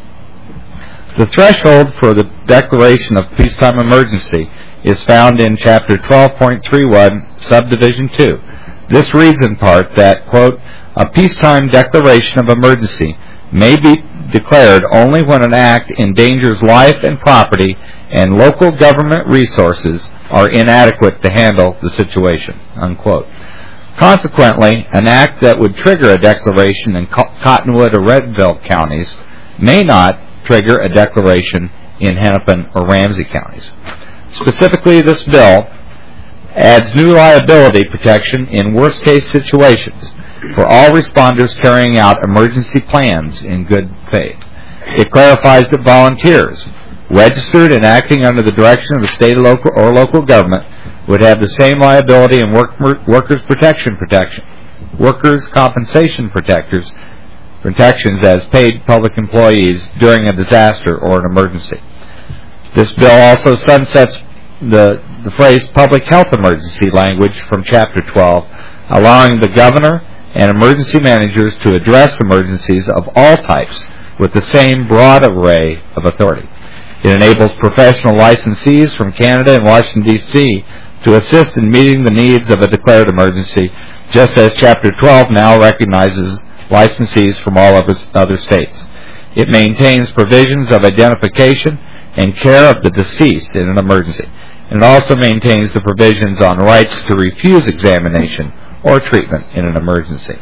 The threshold for the declaration of peacetime emergency is found in Chapter twelve point three one, Subdivision two. This reads in part that, quote, a peacetime declaration of emergency may be declared only when an act endangers life and property and local government resources are inadequate to handle the situation, unquote. Consequently, an act that would trigger a declaration in Cottonwood or Redville counties may not trigger a declaration in Hennepin or Ramsey counties. Specifically, this bill adds new liability protection in worst-case situations for all responders carrying out emergency plans in good faith. It clarifies that volunteers, registered and acting under the direction of the state or local, or local government, would have the same liability and work, workers' protection protection, workers' compensation protectors, protections as paid public employees during a disaster or an emergency. This bill also sunsets the, the phrase public health emergency language from Chapter twelve, allowing the governor and emergency managers to address emergencies of all types with the same broad array of authority. It enables professional licensees from Canada and Washington, D C to assist in meeting the needs of a declared emergency, just as Chapter twelve now recognizes licensees from all of its other states. It maintains provisions of identification and care of the deceased in an emergency, and it also maintains the provisions on rights to refuse examination or treatment in an emergency.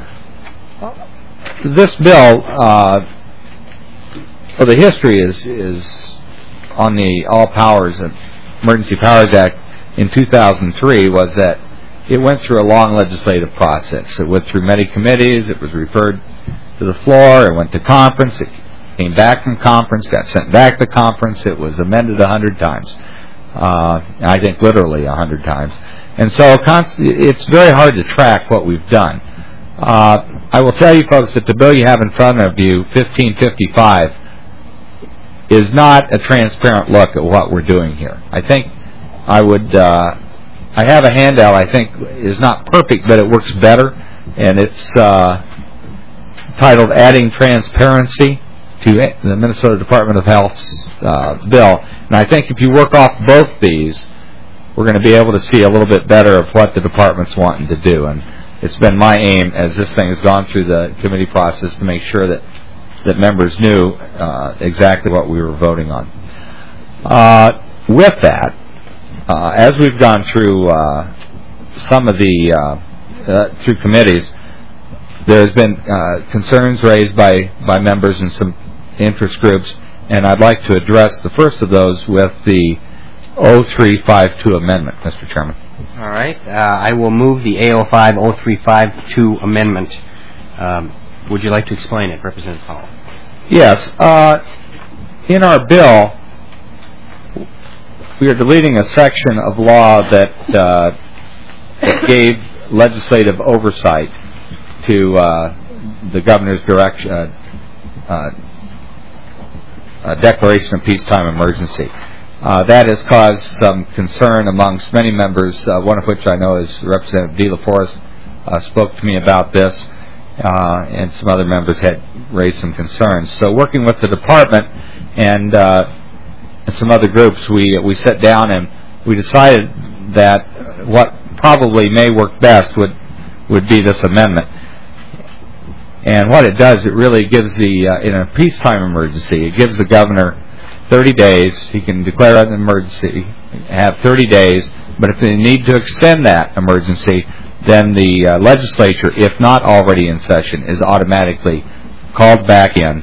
This bill, uh, well, the history is is on the All Powers and Emergency Powers Act in two thousand three was that it went through a long legislative process. It went through many committees. It was referred to the floor. It went to conference. It came back from conference, got sent back to conference. It was amended a hundred times. Uh, I think literally a hundred times. And so it's very hard to track what we've done. Uh, I will tell you folks that the bill you have in front of you, fifteen fifty-five, is not a transparent look at what we're doing here. I think I would, uh, I have a handout I think is not perfect, but it works better, and it's uh, titled Adding Transparency to the Minnesota Department of Health's uh, bill. And I think if you work off both these, we're going to be able to see a little bit better of what the department's wanting to do. And it's been my aim, as this thing has gone through the committee process, to make sure that, that members knew uh, exactly what we were voting on. Uh, with that, uh, as we've gone through uh, some of the, uh, uh, through committees, there's been uh, concerns raised by, by members and some interest groups, and I'd like to address the first of those with the oh three five two amendment, Mister Chairman. All right. Uh, I will move the A oh five oh three five two amendment. Um, would you like to explain it, Representative Powell? Yes. Uh, in our bill, we are deleting a section of law that, uh, that gave legislative oversight to uh, the governor's direction, uh, uh, uh, declaration of peacetime emergency. Uh, that has caused some concern amongst many members, uh, one of which I know is Representative De La Forest, uh, spoke to me about this, uh, and some other members had raised some concerns. So working with the department and, uh, and some other groups, we we sat down and we decided that what probably may work best would, would be this amendment. And what it does, it really gives the, uh, in a peacetime emergency, it gives the governor thirty days. He can declare an emergency, have thirty days, but if they need to extend that emergency, then the uh, legislature, if not already in session, is automatically called back in,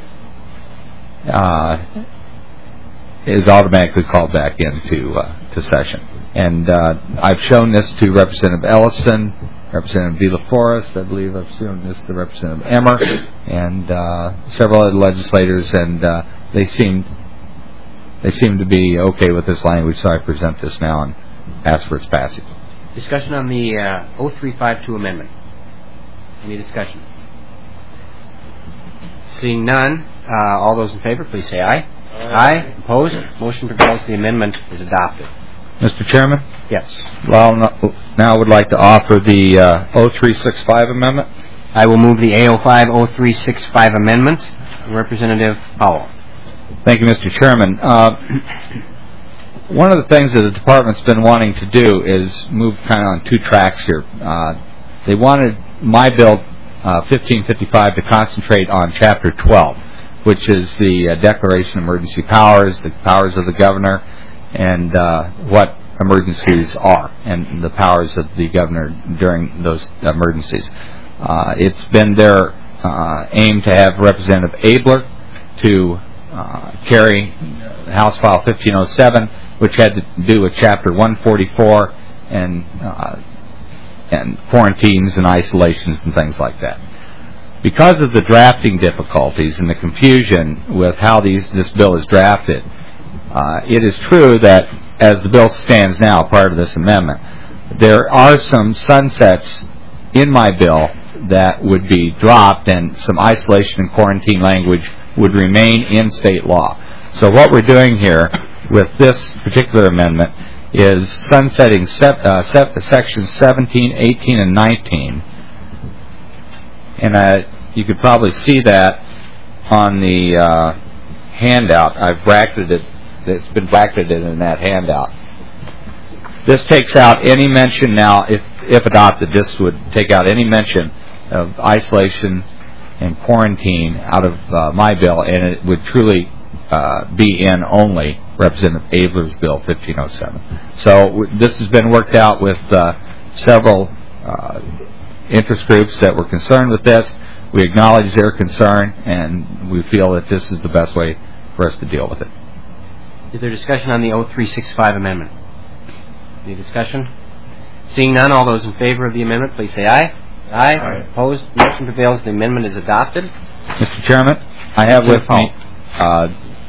uh, is automatically called back into uh, to session. And uh, I've shown this to Representative Ellison, Representative De La Forest, I believe I've shown this to Representative Emmer, and uh, several other legislators, and uh, they seem they seem to be okay with this language, so I present this now and ask for its passage. Discussion on the uh, oh three five two amendment. Any discussion? Seeing none, uh, all those in favor, please say aye. Aye. Aye. Opposed? Motion prevails. The amendment is adopted. Mister Chairman? Yes. Well, now I would like to offer the uh, oh three six five amendment. I will move the A oh five oh three six five amendment. Representative Powell. Thank you, Mister Chairman. Uh, one of the things that the department's been wanting to do is move kind of on two tracks here. Uh, they wanted my bill uh, fifteen fifty-five to concentrate on Chapter twelve, which is the uh, Declaration of Emergency Powers, the powers of the governor, and uh, what emergencies are, and the powers of the governor during those emergencies. Uh, it's been their uh, aim to have Representative Abler to uh, carry House File fifteen oh seven, which had to do with Chapter one forty-four and uh, and quarantines and isolations and things like that. Because of the drafting difficulties and the confusion with how these this bill is drafted, uh, it is true that as the bill stands now, prior to this amendment, there are some sunsets in my bill that would be dropped, and some isolation and quarantine language would remain in state law. So what we're doing here with this particular amendment is sunsetting se- uh, se- sections seventeen, eighteen, and nineteen. And uh, you could probably see that on the uh, handout. I've bracketed it. It's been bracketed in that handout. This takes out any mention now, if if adopted, this would take out any mention of isolation and quarantine out of uh, my bill, and it would truly uh, be in only Representative Abler's bill fifteen oh seven. So w- this has been worked out with uh, several uh, interest groups that were concerned with this. We acknowledge their concern, and we feel that this is the best way for us to deal with it. Is there discussion on the oh three six five amendment? Any discussion? Seeing none, all those in favor of the amendment, please say aye. Aye. Aye. Opposed? Motion prevails. The amendment is adopted. Mister Chairman, I have with me uh,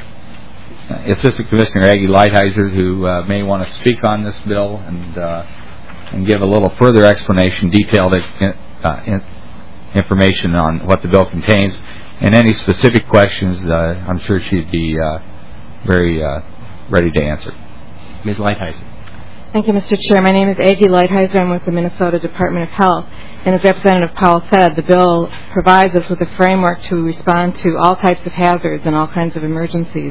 Assistant Commissioner Aggie Lighthizer, who uh, may want to speak on this bill and uh, and give a little further explanation, detailed uh, in, information on what the bill contains, and any specific questions. Uh, I'm sure she'd be uh, very uh, ready to answer. Miz Lighthizer. Thank you, Mister Chair. My name is Aggie Lighthizer. I'm with the Minnesota Department of Health. And as Representative Powell said, the bill provides us with a framework to respond to all types of hazards and all kinds of emergencies.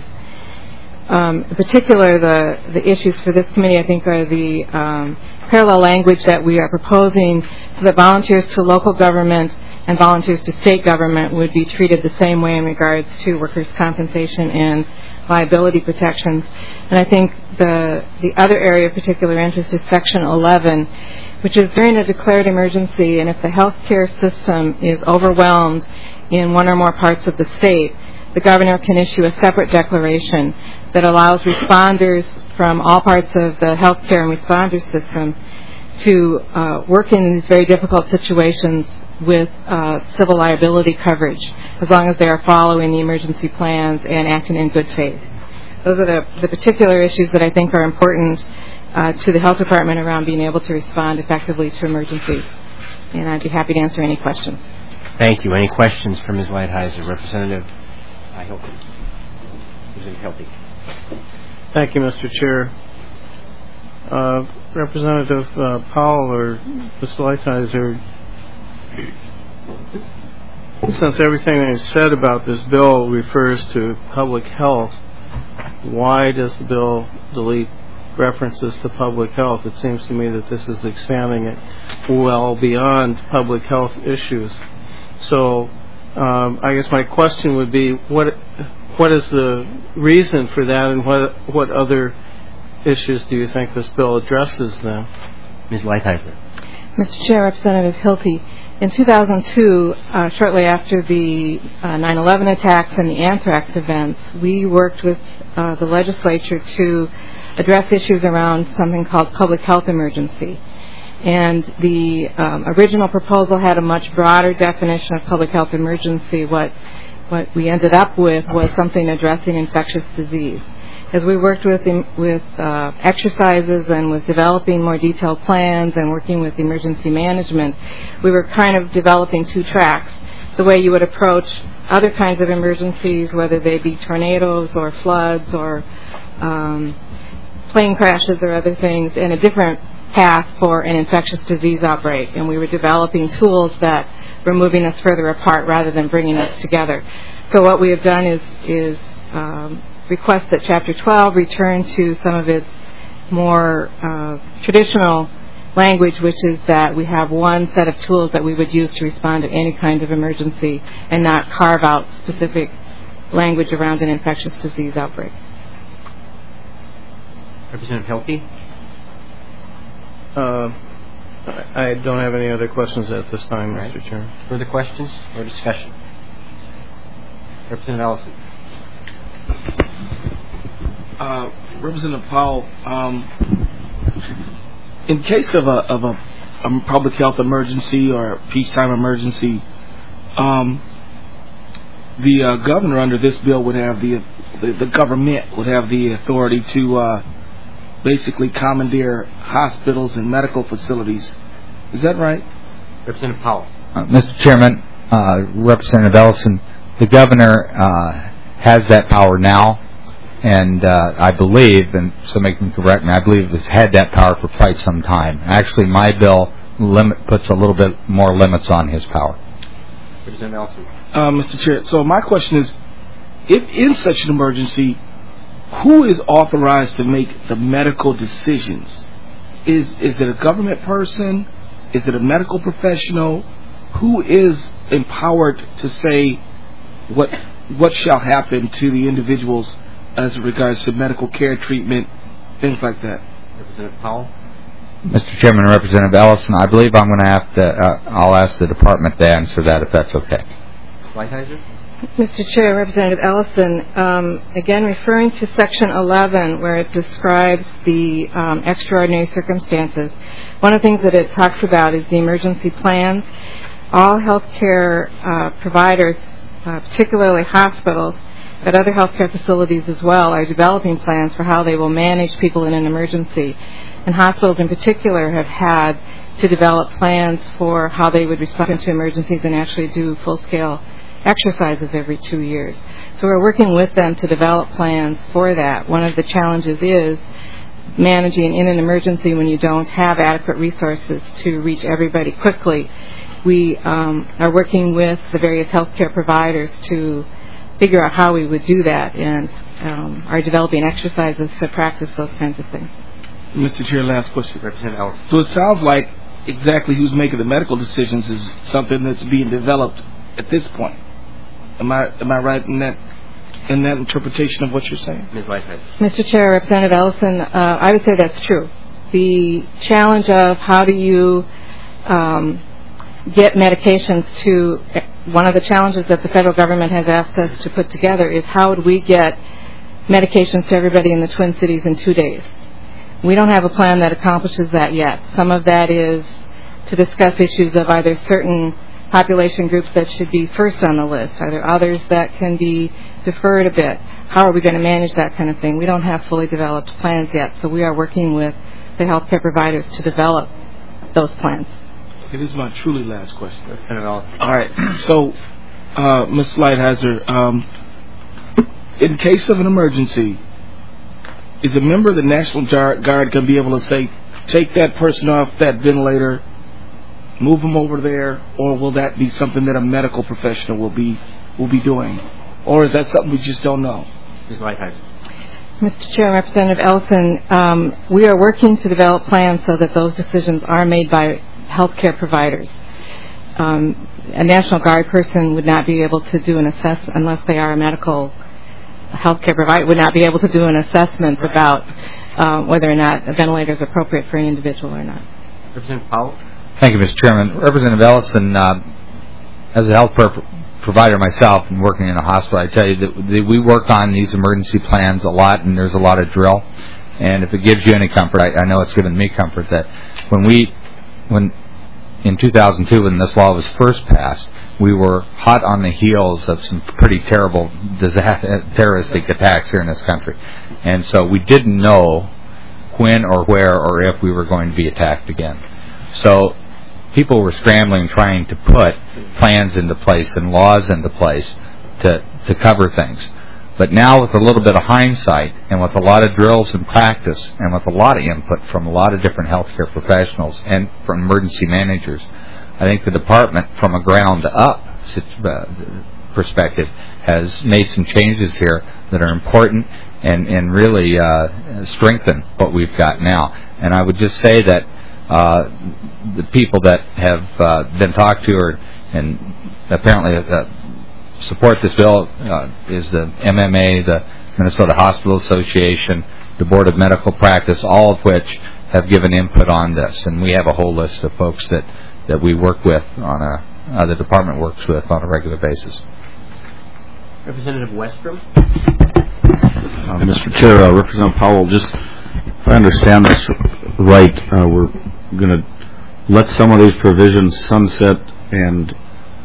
Um, in particular, the, the issues for this committee, I think, are the um, parallel language that we are proposing so that volunteers to local government and volunteers to state government would be treated the same way in regards to workers' compensation and liability protections. And I think the the other area of particular interest is Section eleven, which is during a declared emergency, and if the healthcare system is overwhelmed in one or more parts of the state, the governor can issue a separate declaration that allows responders from all parts of the healthcare and responder system to uh, work in these very difficult situations with uh, civil liability coverage, as long as they are following the emergency plans and acting in good faith. Those are the, the particular issues that I think are important uh, to the health department around being able to respond effectively to emergencies. And I'd be happy to answer any questions. Thank you. Any questions for Miz Lighthizer? Representative Hilty. Representative Hilty. Thank you, Mister Chair. Uh, Representative uh, Powell or Mister Lighthizer, since everything that is said about this bill refers to public health, why does the bill delete references to public health? It seems to me that this is expanding it well beyond public health issues. So um, I guess my question would be, what what is the reason for that, and what what other issues do you think this bill addresses then? Miz Lighthizer. Mister Chair, Representative Hilty, in two thousand two, uh, shortly after the uh, nine eleven attacks and the anthrax events, we worked with uh, the legislature to address issues around something called public health emergency. And the um, original proposal had a much broader definition of public health emergency. What, what we ended up with was something addressing infectious disease. As we worked with with uh, exercises and was developing more detailed plans and working with emergency management, we were kind of developing two tracks. The way you would approach other kinds of emergencies, whether they be tornadoes or floods or um, plane crashes or other things, and a different path for an infectious disease outbreak. And we were developing tools that were moving us further apart rather than bringing us together. So what we have done is is um, request that Chapter twelve return to some of its more uh, traditional language, which is that we have one set of tools that we would use to respond to any kind of emergency and not carve out specific language around an infectious disease outbreak. Representative Hilty? Uh, I don't have any other questions at this time, right. Mister Chairman. Further questions or discussion? Representative Ellison. Uh, Representative Powell, um, in case of a of a, a public health emergency or a peacetime emergency, um, the uh, governor under this bill would have the, the the government would have the authority to uh, basically commandeer hospitals and medical facilities. Is that right? Representative Powell. Uh, Mister Chairman, uh, Representative Ellison, the governor uh, has that power now. And uh, I believe, and somebody can correct me, I believe it's had that power for quite some time. Actually, my bill limit puts a little bit more limits on his power. Representative Nelson. Uh, Mister Chair, so my question is, if in such an emergency, who is authorized to make the medical decisions? Is is it a government person? Is it a medical professional? Who is empowered to say what what shall happen to the individuals as regards to medical care, treatment, things like that? Representative Powell. Mister Chairman, Representative Ellison, I believe I'm going to have to, uh, I'll ask the department to answer that if that's okay. Lighthizer. Mister Chair, Representative Ellison, um, again referring to Section eleven, where it describes the um, extraordinary circumstances, one of the things that it talks about is the emergency plans. All healthcare uh, providers, uh, particularly hospitals, but other healthcare facilities as well, are developing plans for how they will manage people in an emergency. And hospitals in particular have had to develop plans for how they would respond to emergencies and actually do full-scale exercises every two years. So we're working with them to develop plans for that. One of the challenges is managing in an emergency when you don't have adequate resources to reach everybody quickly. We um, are working with the various healthcare providers to figure out how we would do that, and um, are developing exercises to practice those kinds of things. Mister Chair, last question. Representative Ellison. So it sounds like exactly who's making the medical decisions is something that's being developed at this point. Am I am I right in that in that interpretation of what you're saying? Miz Lighthizer. Mister Chair, Representative Ellison, uh, I would say that's true. The challenge of how do you um, get medications to, one of the challenges that the federal government has asked us to put together is how do we get medications to everybody in the Twin Cities in two days. We don't have a plan that accomplishes that yet. Some of that is to discuss issues of either certain population groups that should be first on the list. Are there others that can be deferred a bit? How are we going to manage that kind of thing? We don't have fully developed plans yet, so we are working with the healthcare providers to develop those plans. Okay, this is my truly last question. All right. So, uh, Miz Lighthizer, um, in case of an emergency, is a member of the National Guard going to be able to say, take that person off that ventilator, move them over there, or will that be something that a medical professional will be will be doing? Or is that something we just don't know? Miz Lighthizer. Mister Chair, Representative Ellison, um, we are working to develop plans so that those decisions are made by healthcare providers. Um, a National Guard person would not be able to do an assessment unless they are a medical healthcare provider, would not be able to do an assessment about uh, whether or not a ventilator is appropriate for an individual or not. Representative Powell. Thank you, Mister Chairman. Representative Ellison, uh, as a health pro- provider myself and working in a hospital, I tell you that we work on these emergency plans a lot, and there's a lot of drill. And if it gives you any comfort, I, I know it's given me comfort that when we, when in two thousand two, when this law was first passed, we were hot on the heels of some pretty terrible disaster, terroristic attacks here in this country. And so we didn't know when or where or if we were going to be attacked again. So people were scrambling, trying to put plans into place and laws into place to, to cover things. But now with a little bit of hindsight and with a lot of drills and practice and with a lot of input from a lot of different healthcare professionals and from emergency managers, I think the department from a ground up perspective has made some changes here that are important and, and really uh, strengthen what we've got now. And I would just say that uh, the people that have uh, been talked to are, and apparently uh, support this bill uh, is the M M A, the Minnesota Hospital Association, the Board of Medical Practice, all of which have given input on this. And we have a whole list of folks that, that we work with on a, uh, the department works with on a regular basis. Representative Westrom. Uh, Mister Chair, uh, Representative Powell, just if I understand this right, uh, we're going to let some of these provisions sunset and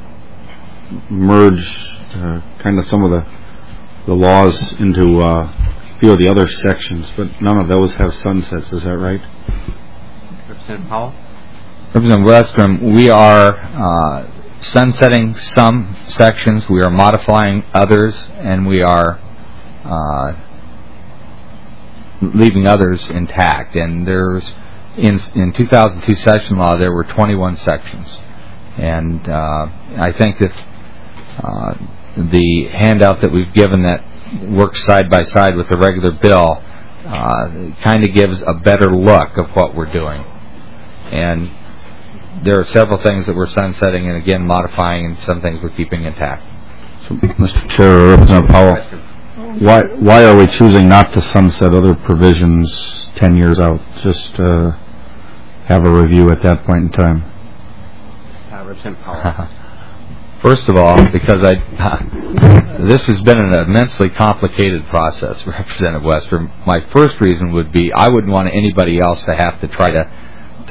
merge uh, kind of some of the the laws into uh, a few of the other sections, but none of those have sunsets. Is that right? Representative Powell. Representative Westrom, we are uh, sunsetting some sections, we are modifying others, and we are uh, leaving others intact. And there's in in two thousand two session law there were twenty-one sections, and uh, I think that uh, the handout that we've given that works side by side with the regular bill uh, kind of gives a better look of what we're doing. And there are several things that we're sunsetting and again modifying, and some things we're keeping intact. So, Mister Chair, Representative Powell, why why are we choosing not to sunset other provisions ten years out? Just uh, have a review at that point in time. Uh, Representative Powell. First of all, because I uh, this has been an immensely complicated process, Representative Westrom. My first reason would be I wouldn't want anybody else to have to try to to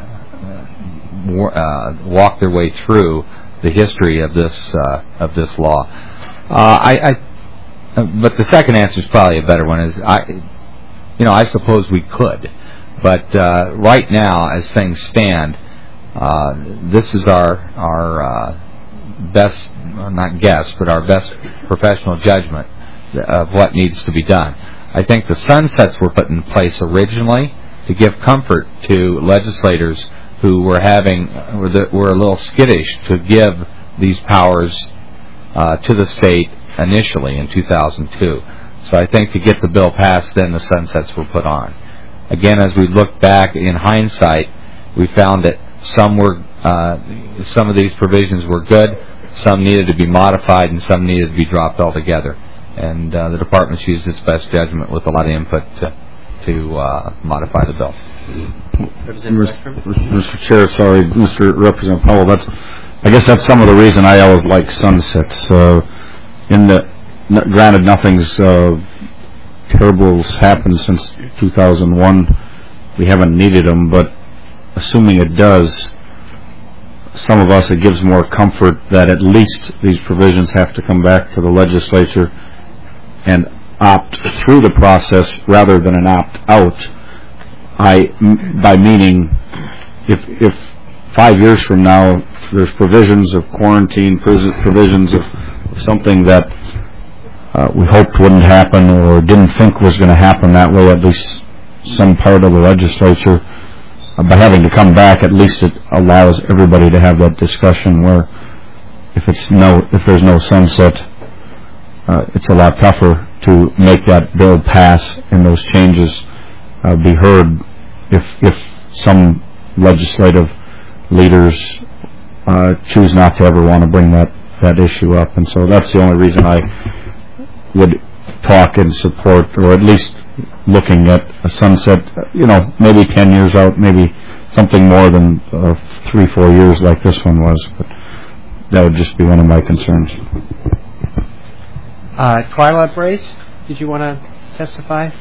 uh, uh, walk their way through the history of this uh, of this law. Uh, I, I, but the second answer is probably a better one. Is I, you know, I suppose we could, but uh, right now, as things stand, uh, this is our our uh, best, well, not guess, but our best professional judgment of what needs to be done. I think the sunsets were put in place originally to give comfort to legislators who were having were, the, were a little skittish to give these powers uh, to the state initially in two thousand two. So I think to get the bill passed, then the sunsets were put on. Again, as we look back in hindsight, we found that some were uh, some of these provisions were good, some needed to be modified, and some needed to be dropped altogether. And uh, the department's used its best judgment with a lot of input to, to uh, modify the bill. Mister Chair, sorry, Mister Representative Powell. That's, I guess that's some of the reason I always like sunsets. Uh, in the, n- granted, nothing's uh, terrible has happened since two thousand one. We haven't needed them, but assuming it does, some of us it gives more comfort that at least these provisions have to come back to the legislature and opt through the process rather than an opt-out. I, m- by meaning, if if five years from now there's provisions of quarantine, provisions of, of something that uh, we hoped wouldn't happen or didn't think was going to happen that way, at least some part of the legislature. Uh, by having to come back, at least it allows everybody to have that discussion where if it's no, if there's no sunset, uh, it's a lot tougher to make that bill pass and those changes uh, be heard if if some legislative leaders uh, choose not to ever want to bring that, that issue up. And so that's the only reason I would talk and support, or at least looking at a sunset, you know, maybe ten years out, maybe something more than uh, three, four years like this one was. But that would just be one of my concerns. Uh, Twyla Brace, did you want to testify?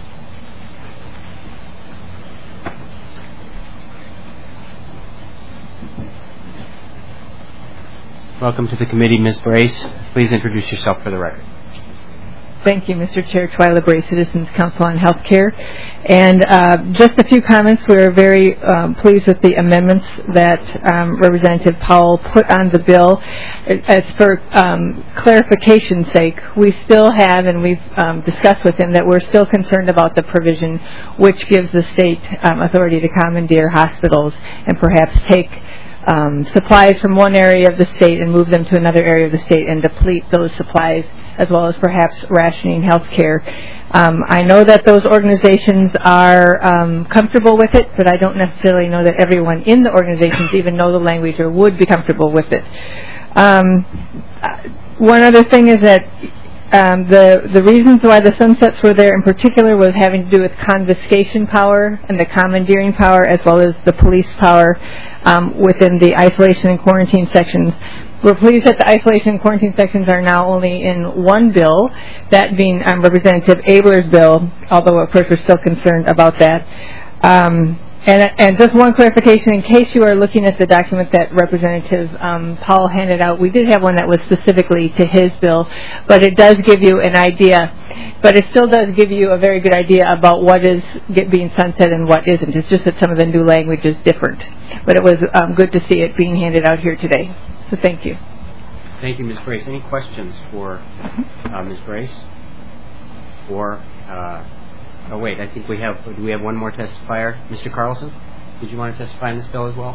Welcome to the committee, Miz Brace. Please introduce yourself for the record. Thank you, Mister Chair. Twyla Brace, Citizens Council on Healthcare. And uh, just a few comments. We're very um, pleased with the amendments that um, Representative Powell put on the bill. As for um, clarification's sake, we still have, and we've um, discussed with him, that we're still concerned about the provision which gives the state um, authority to commandeer hospitals and perhaps take um, supplies from one area of the state and move them to another area of the state and deplete those supplies, as well as perhaps rationing health care. Um, I know that those organizations are um, comfortable with it, but I don't necessarily know that everyone in the organizations even know the language or would be comfortable with it. Um, one other thing is that um, the, the reasons why the sunsets were there in particular was having to do with confiscation power and the commandeering power, as well as the police power um, within the isolation and quarantine sections. We're pleased that the isolation and quarantine sections are now only in one bill, that being um, Representative Abler's bill, although of course we're still concerned about that. Um, and, and just one clarification, in case you are looking at the document that Representative um, Powell handed out, we did have one that was specifically to his bill, but it does give you an idea. But it still does give you a very good idea about what is get being sunset and what isn't. It's just that some of the new language is different. But it was um, good to see it being handed out here today. So thank you. Thank you, Miz Brace. Any questions for uh, Miz Brace? Or, uh, oh wait, I think we have, do we have one more testifier? Mister Carlson, did you want to testify on this bill as well?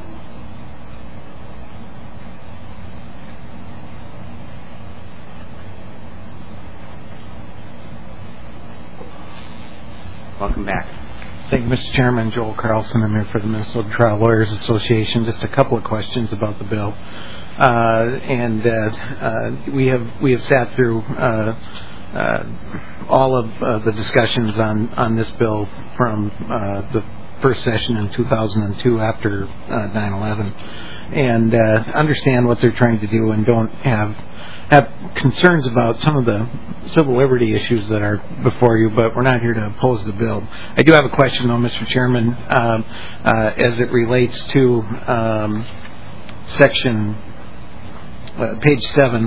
Welcome back. Thank you, Mister Chairman. Joel Carlson. I'm here for the Minnesota Trial Lawyers Association. Just a couple of questions about the bill. Uh, and uh, uh, we have we have sat through uh, uh, all of uh, the discussions on, on this bill from uh, the first session in two thousand two after uh, nine eleven, and uh, understand what they're trying to do, and don't have have concerns about some of the civil liberty issues that are before you, but we're not here to oppose the bill. I do have a question, though, Mister Chairman, um, uh, as it relates to um, section uh, page seven,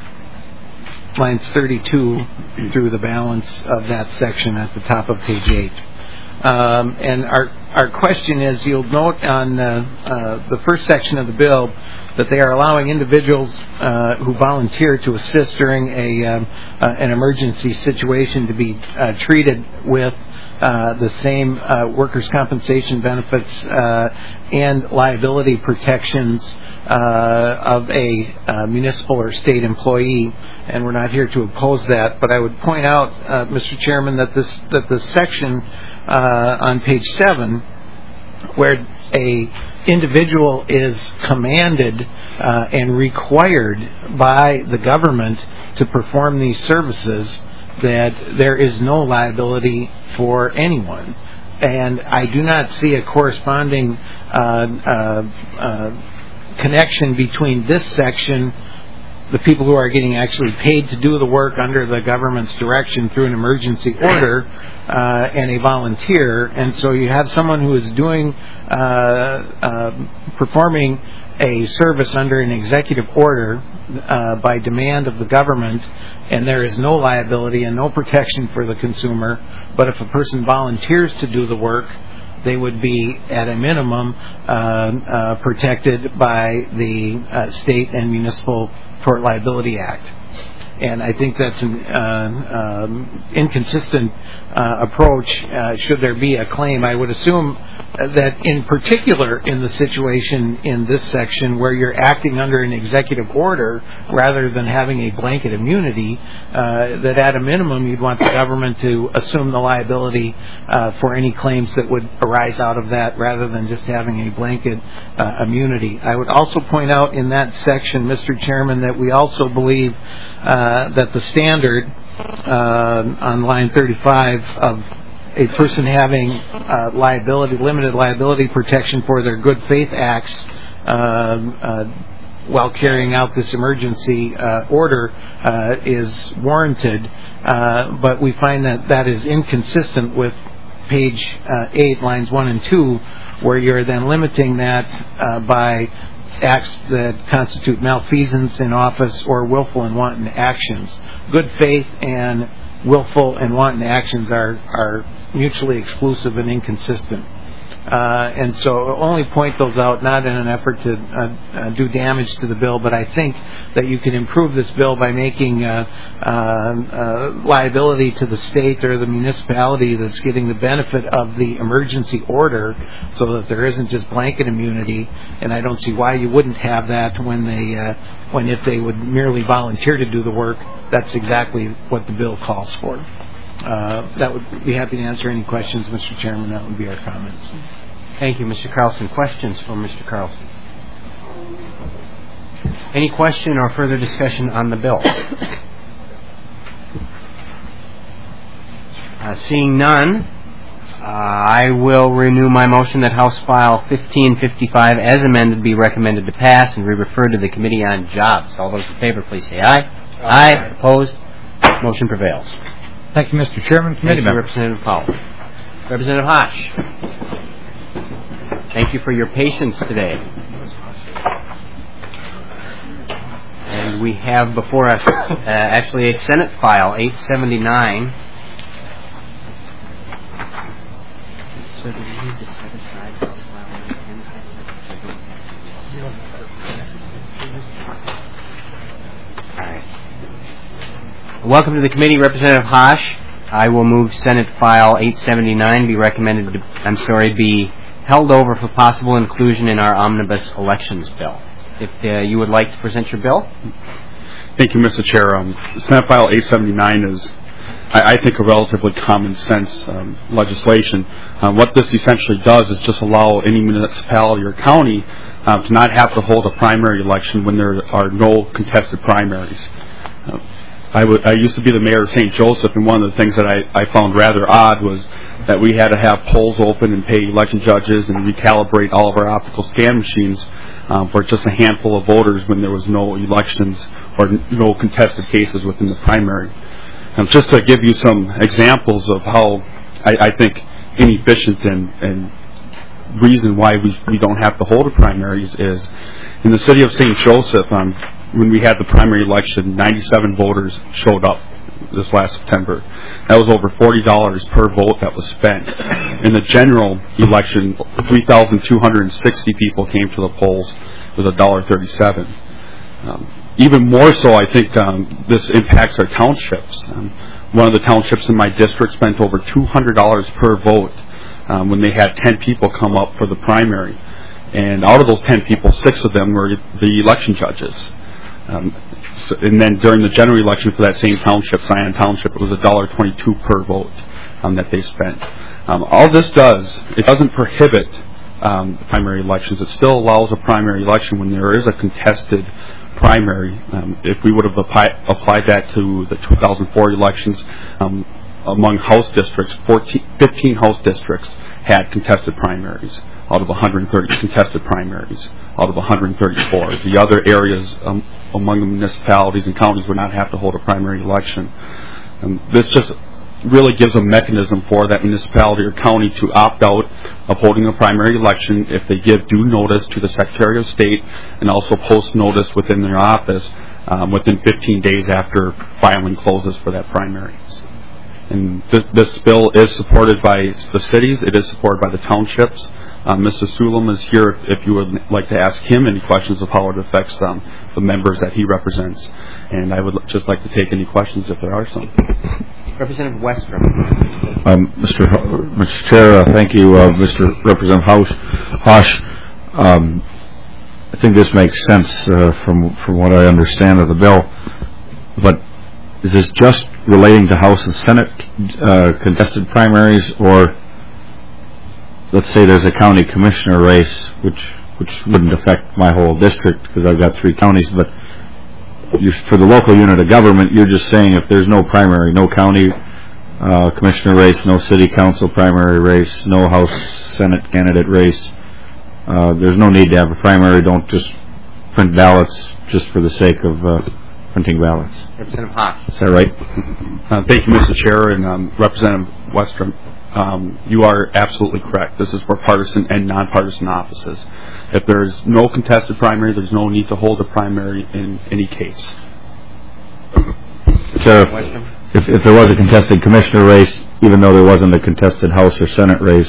lines thirty-two through the balance of that section at the top of page eight. Um, and our our question is, you'll note on uh, uh, the first section of the bill that they are allowing individuals uh, who volunteer to assist during a um, uh, an emergency situation to be uh, treated with uh, the same uh, workers' compensation benefits uh, and liability protections uh, of a uh, municipal or state employee, and we're not here to oppose that. But I would point out, uh, Mister Chairman, that this that the section uh, on page seven, where a individual is commanded uh, and required by the government to perform these services, that there is no liability for anyone. And I do not see a corresponding uh, uh, uh, connection between this section, the people who are getting actually paid to do the work under the government's direction through an emergency order, uh, and a volunteer. And so you have someone who is doing, uh, uh, performing a service under an executive order uh, by demand of the government, and there is no liability and no protection for the consumer. But if a person volunteers to do the work, they would be, at a minimum, uh, uh, protected by the uh, State and Municipal Tort Liability Act. And I think that's an uh, um, inconsistent uh, approach uh, should there be a claim. I would assume that in particular in the situation in this section where you're acting under an executive order rather than having a blanket immunity, uh, that at a minimum you'd want the government to assume the liability uh, for any claims that would arise out of that rather than just having a blanket uh, immunity. I would also point out in that section, Mister Chairman, that we also believe uh, that the standard uh, on line thirty-five of a person having uh, liability, limited liability protection for their good faith acts uh, uh, while carrying out this emergency uh, order uh, is warranted, uh, but we find that that is inconsistent with page uh, eight, lines one and two, where you're then limiting that uh, by acts that constitute malfeasance in office or willful and wanton actions. Good faith and willful and wanton actions are, are mutually exclusive and inconsistent. Uh, and so only point those out, not in an effort to uh, uh, do damage to the bill, but I think that you can improve this bill by making uh, uh, uh, liability to the state or the municipality that's getting the benefit of the emergency order so that there isn't just blanket immunity. And I don't see why you wouldn't have that when they, uh, when if they would merely volunteer to do the work, that's exactly what the bill calls for. Uh, that would be happy to answer any questions, Mister Chairman. That would be our comments. Thank you, Mister Carlson. Questions for Mister Carlson? Any question or further discussion on the bill? Uh, seeing none, uh, I will renew my motion that House File fifteen fifty-five as amended be recommended to pass and be referred to the Committee on Jobs. All those in favor, please say aye. Aye. Aye. Opposed? Motion prevails. Thank you, Mister Chairman. Committee Thank you, members. Representative Powell. Representative Hosh, thank you for your patience today. And we have before us uh, actually a Senate file, eight seventy-nine. So do we need to set aside House file All right. Welcome to the committee, Representative Hosh. I will move Senate File eight seventy-nine be recommended to, I'm sorry, be held over for possible inclusion in our omnibus elections bill. If uh, you would like to present your bill. Thank you, Mister Chair. Um, Senate File eight seventy-nine is, I, I think, a relatively common sense um, legislation. Uh, what this essentially does is just allow any municipality or county um, to not have to hold a primary election when there are no contested primaries. Uh, I, w- I used to be the mayor of Saint Joseph, and one of the things that I, I found rather odd was that we had to have polls open and pay election judges and recalibrate all of our optical scan machines um, for just a handful of voters when there was no elections or n- no contested cases within the primary. Um, just to give you some examples of how I, I think inefficient and, and reason why we, we don't have to hold a primaries is in the city of Saint Joseph, um, when we had the primary election, ninety-seven voters showed up this last September. That was over forty dollars per vote that was spent. In the general election, three thousand two hundred sixty people came to the polls with one dollar thirty-seven. Um, even more so, I think um, this impacts our townships. Um, one of the townships in my district spent over two hundred dollars per vote um, when they had ten people come up for the primary. And out of those ten people, six of them were the election judges. Um, so, and then during the general election for that same township, Zion Township, it was one dollar twenty-two per vote um, that they spent. Um, all this does, it doesn't prohibit um, primary elections. It still allows a primary election when there is a contested primary. Um, if we would have applied, applied that to the two thousand four elections, um, among House districts, fourteen, fifteen House districts had contested primaries out of one hundred thirty contested primaries out of one hundred thirty-four. The other areas um, among the municipalities and counties would not have to hold a primary election. Um, this just really gives a mechanism for that municipality or county to opt out of holding a primary election if they give due notice to the Secretary of State and also post notice within their office um, within fifteen days after filing closes for that primary. And this, this bill is supported by the cities. It is supported by the townships. Um, Mister Sulam is here if you would like to ask him any questions of how it affects um, the members that he represents. And I would just like to take any questions if there are some. Representative Westrom. Um, Mister Ho- Mister Chair, uh, thank you, uh, Mister Representative House. Hosh, um, I think this makes sense uh, from from what I understand of the bill. But is this just relating to House and Senate uh, contested primaries, or let's say there's a county commissioner race, which which wouldn't affect my whole district because I've got three counties, but you, for the local unit of government, you're just saying if there's no primary, no county uh, commissioner race, no city council primary race, no House Senate candidate race, uh, there's no need to have a primary. Don't just print ballots just for the sake of uh, printing ballots. Representative Hawk. Is that right? Uh, thank you, Mister Chair, and um, Representative Westrom. Um, you are absolutely correct. This is for partisan and nonpartisan offices. If there is no contested primary, there's no need to hold a primary in any case. So, if, if there was a contested commissioner race, even though there wasn't a contested House or Senate race,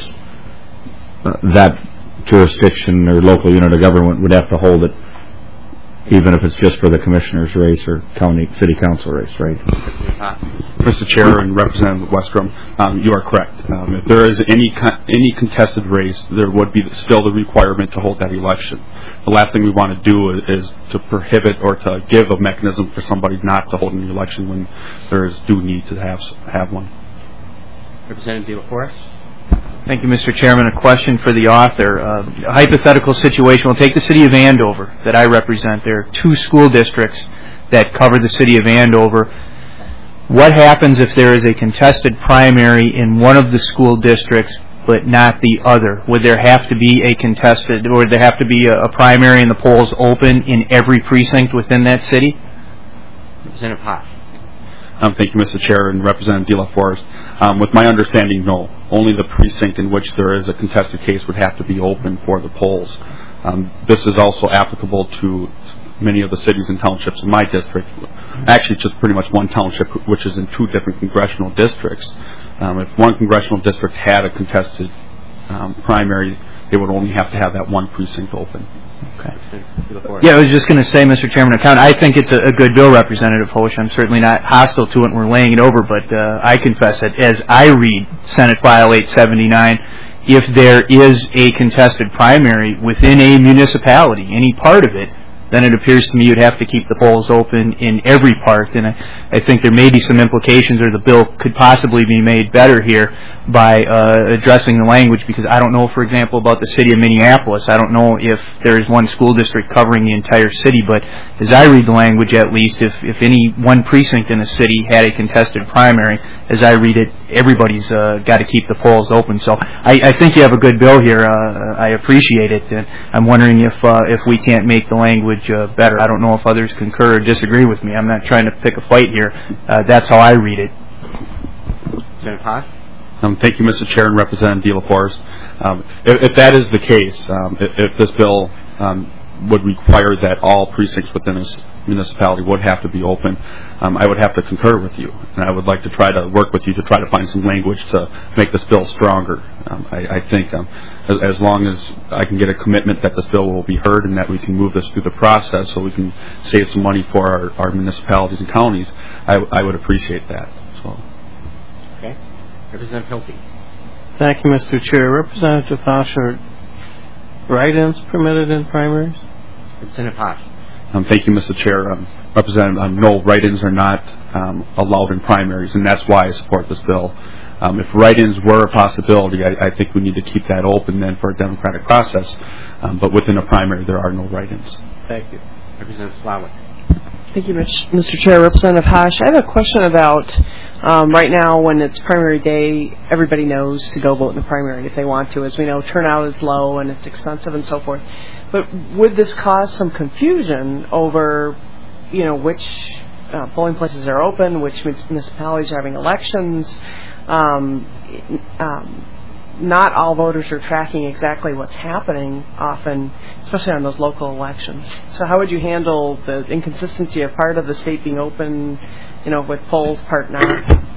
uh, that jurisdiction or local unit of government would have to hold it, even if it's just for the commissioner's race or county city council race, right? Mister Chair and Representative Westrom, um, you are correct. Um, if there is any con- any contested race, there would be still the requirement to hold that election. The last thing we want to do is, is to prohibit or to give a mechanism for somebody not to hold an election when there is due need to have have one. Representative De La Forest. Thank you, Mister Chairman. A question for the author. Uh, a hypothetical situation. We'll take the city of Andover that I represent. There are two school districts that cover the city of Andover. What happens if there is a contested primary in one of the school districts but not the other? Would there have to be a contested, or would there have to be a, a primary and the polls open in every precinct within that city? Representative Hawk. Um, thank you, Mister Chair, and Representative De La Forest. Um, with my understanding, no. Only the precinct in which there is a contested case would have to be open for the polls. Um, this is also applicable to many of the cities and townships in my district. Actually, just pretty much one township, which is in two different congressional districts. Um, if one congressional district had a contested um, primary, they would only have to have that one precinct open. Okay. Yeah, I was just going to say, Mister Chairman, I think it's a, a good bill, Representative Hosch. I'm certainly not hostile to it, and we're laying it over, but uh, I confess that as I read Senate File eight seventy-nine, if there is a contested primary within a municipality, any part of it, then it appears to me you'd have to keep the polls open in every part, and I, I think there may be some implications, or the bill could possibly be made better here by uh, addressing the language, because I don't know, for example, about the city of Minneapolis. I don't know if there is one school district covering the entire city, but as I read the language, at least, if, if any one precinct in the city had a contested primary, as I read it, everybody's uh, got to keep the polls open. So I, I think you have a good bill here. Uh, I appreciate it, and I'm wondering if uh, if we can't make the language uh, better. I don't know if others concur or disagree with me. I'm not trying to pick a fight here. Uh, that's how I read it. Senator Hawk? Um, thank you, Mister Chair and Representative De La Forest. Um, if, if that is the case, um, if, if this bill um, would require that all precincts within a municipality would have to be open, um, I would have to concur with you, and I would like to try to work with you to try to find some language to make this bill stronger. Um, I, I think um, as, as long as I can get a commitment that this bill will be heard and that we can move this through the process so we can save some money for our, our municipalities and counties, I, I would appreciate that. So. Okay. Representative Hilty. Thank you, Mister Chair. Representative Hosch, are write-ins permitted in primaries? Representative Hosch. Um, thank you, Mister Chair. Um, Representative, um, no, write-ins are not um, allowed in primaries, and that's why I support this bill. Um, if write-ins were a possibility, I, I think we need to keep that open then for a democratic process. Um, but within a primary, there are no write-ins. Thank you. Representative Slawick. Thank you, Mister Chair. Representative Hosch, I have a question about um, right now when it's primary day, everybody knows to go vote in the primary if they want to. As we know, turnout is low and it's expensive and so forth. But would this cause some confusion over, you know, which uh, polling places are open, which municipalities are having elections? Um, um, not all voters are tracking exactly what's happening often, especially on those local elections. So how would you handle the inconsistency of part of the state being open, you know, with polls, part not?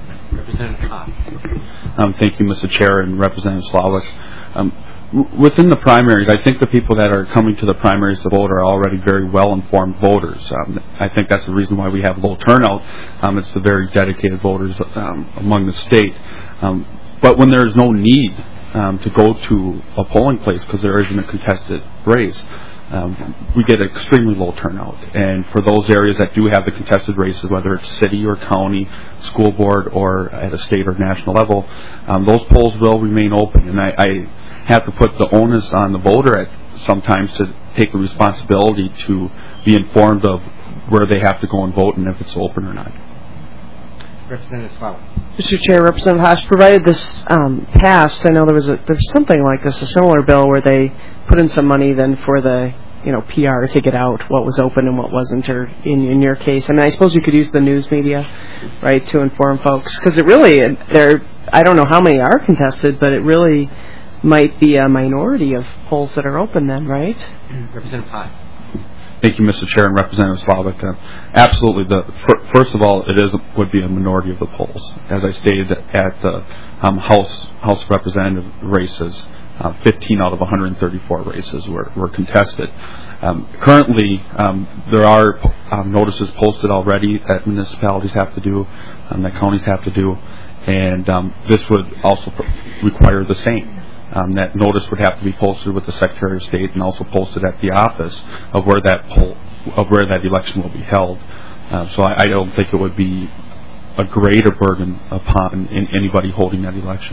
Representative Hoff. Um, thank you, Mister Chair and Representative Slavik. Um, w- within the primaries, I think the people that are coming to the primaries to vote are already very well-informed voters. Um, I think that's the reason why we have low turnout. Um, it's the very dedicated voters um, among the state. Um, but when there is no need um, to go to a polling place because there isn't a contested race, Um, we get extremely low turnout. And for those areas that do have the contested races, whether it's city or county, school board, or at a state or national level, um, those polls will remain open. And I, I have to put the onus on the voter at sometimes to take the responsibility to be informed of where they have to go and vote and if it's open or not. Representative Slavik. Mister Chair, Representative Haas, provided this um, passed, I know there was a, there's something like this, a similar bill where they put in some money then for the, you know, P R to get out what was open and what wasn't, or in, in your case. I mean, I suppose you could use the news media, right, to inform folks. Because it really, there, I don't know how many are contested, but it really might be a minority of polls that are open then, right? Representative Haas. Thank you, Mister Chair and Representative Slavik. Uh, absolutely. The f- first of all, it is would be a minority of the polls. As I stated at the um, House House Representative races, uh, fifteen out of one hundred thirty-four races were, were contested. Um, currently, um, there are um, notices posted already that municipalities have to do, um, that counties have to do, and um, this would also pr- require the same. Um, that notice would have to be posted with the Secretary of State and also posted at the office of where that poll, of where that election will be held. Uh, so I, I don't think it would be a greater burden upon in anybody holding that election.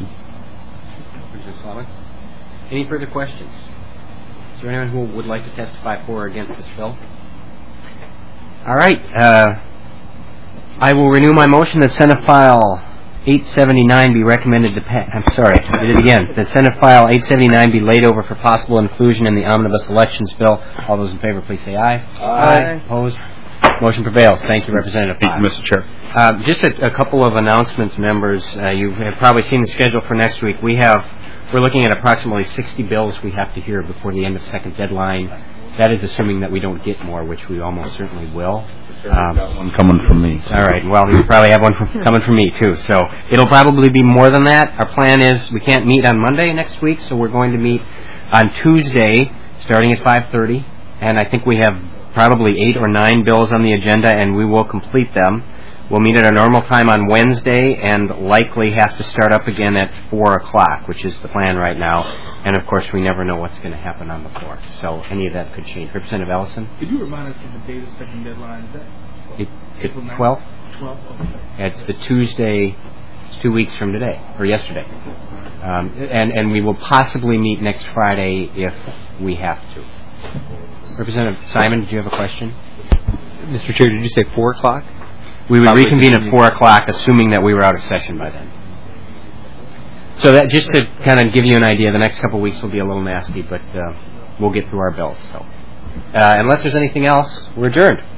Any further questions? Is there anyone who would like to testify for or against this bill? All right. Uh, I will renew my motion that Senate File eight seventy-nine be recommended to pass. I'm sorry, I did it again. That Senate File eight seventy-nine be laid over for possible inclusion in the Omnibus Elections Bill. All those in favor, please say aye. Aye. Aye. Opposed? Motion prevails. Thank you, Representative Pyle. Thank you, Mister Chair. Uh, just a, a couple of announcements, members. Uh, you have probably seen the schedule for next week. We have, we're looking at approximately sixty bills we have to hear before the end of second deadline. That is assuming that we don't get more, which we almost certainly will. Um, one coming from me. All right. Well, you probably have one from, coming from me, too. So it'll probably be more than that. Our plan is we can't meet on Monday next week, so we're going to meet on Tuesday starting at five thirty. And I think we have probably eight or nine bills on the agenda, and we will complete them. We'll meet at a normal time on Wednesday and likely have to start up again at four o'clock, which is the plan right now. And, of course, we never know what's going to happen on the floor. So any of that could change. Representative Ellison? Could you remind us of the date of second deadline? Is that It, it, twelfth? twelfth? Okay. It's the Tuesday, it's two weeks from today, or yesterday. Um, and, and we will possibly meet next Friday if we have to. Representative Simon, did you have a question? Mister Chair, did you say four o'clock? We would reconvene at four o'clock, assuming that we were out of session by then. So that just to kind of give you an idea, the next couple of weeks will be a little nasty, but uh, we'll get through our bills. So, uh, unless there's anything else, we're adjourned.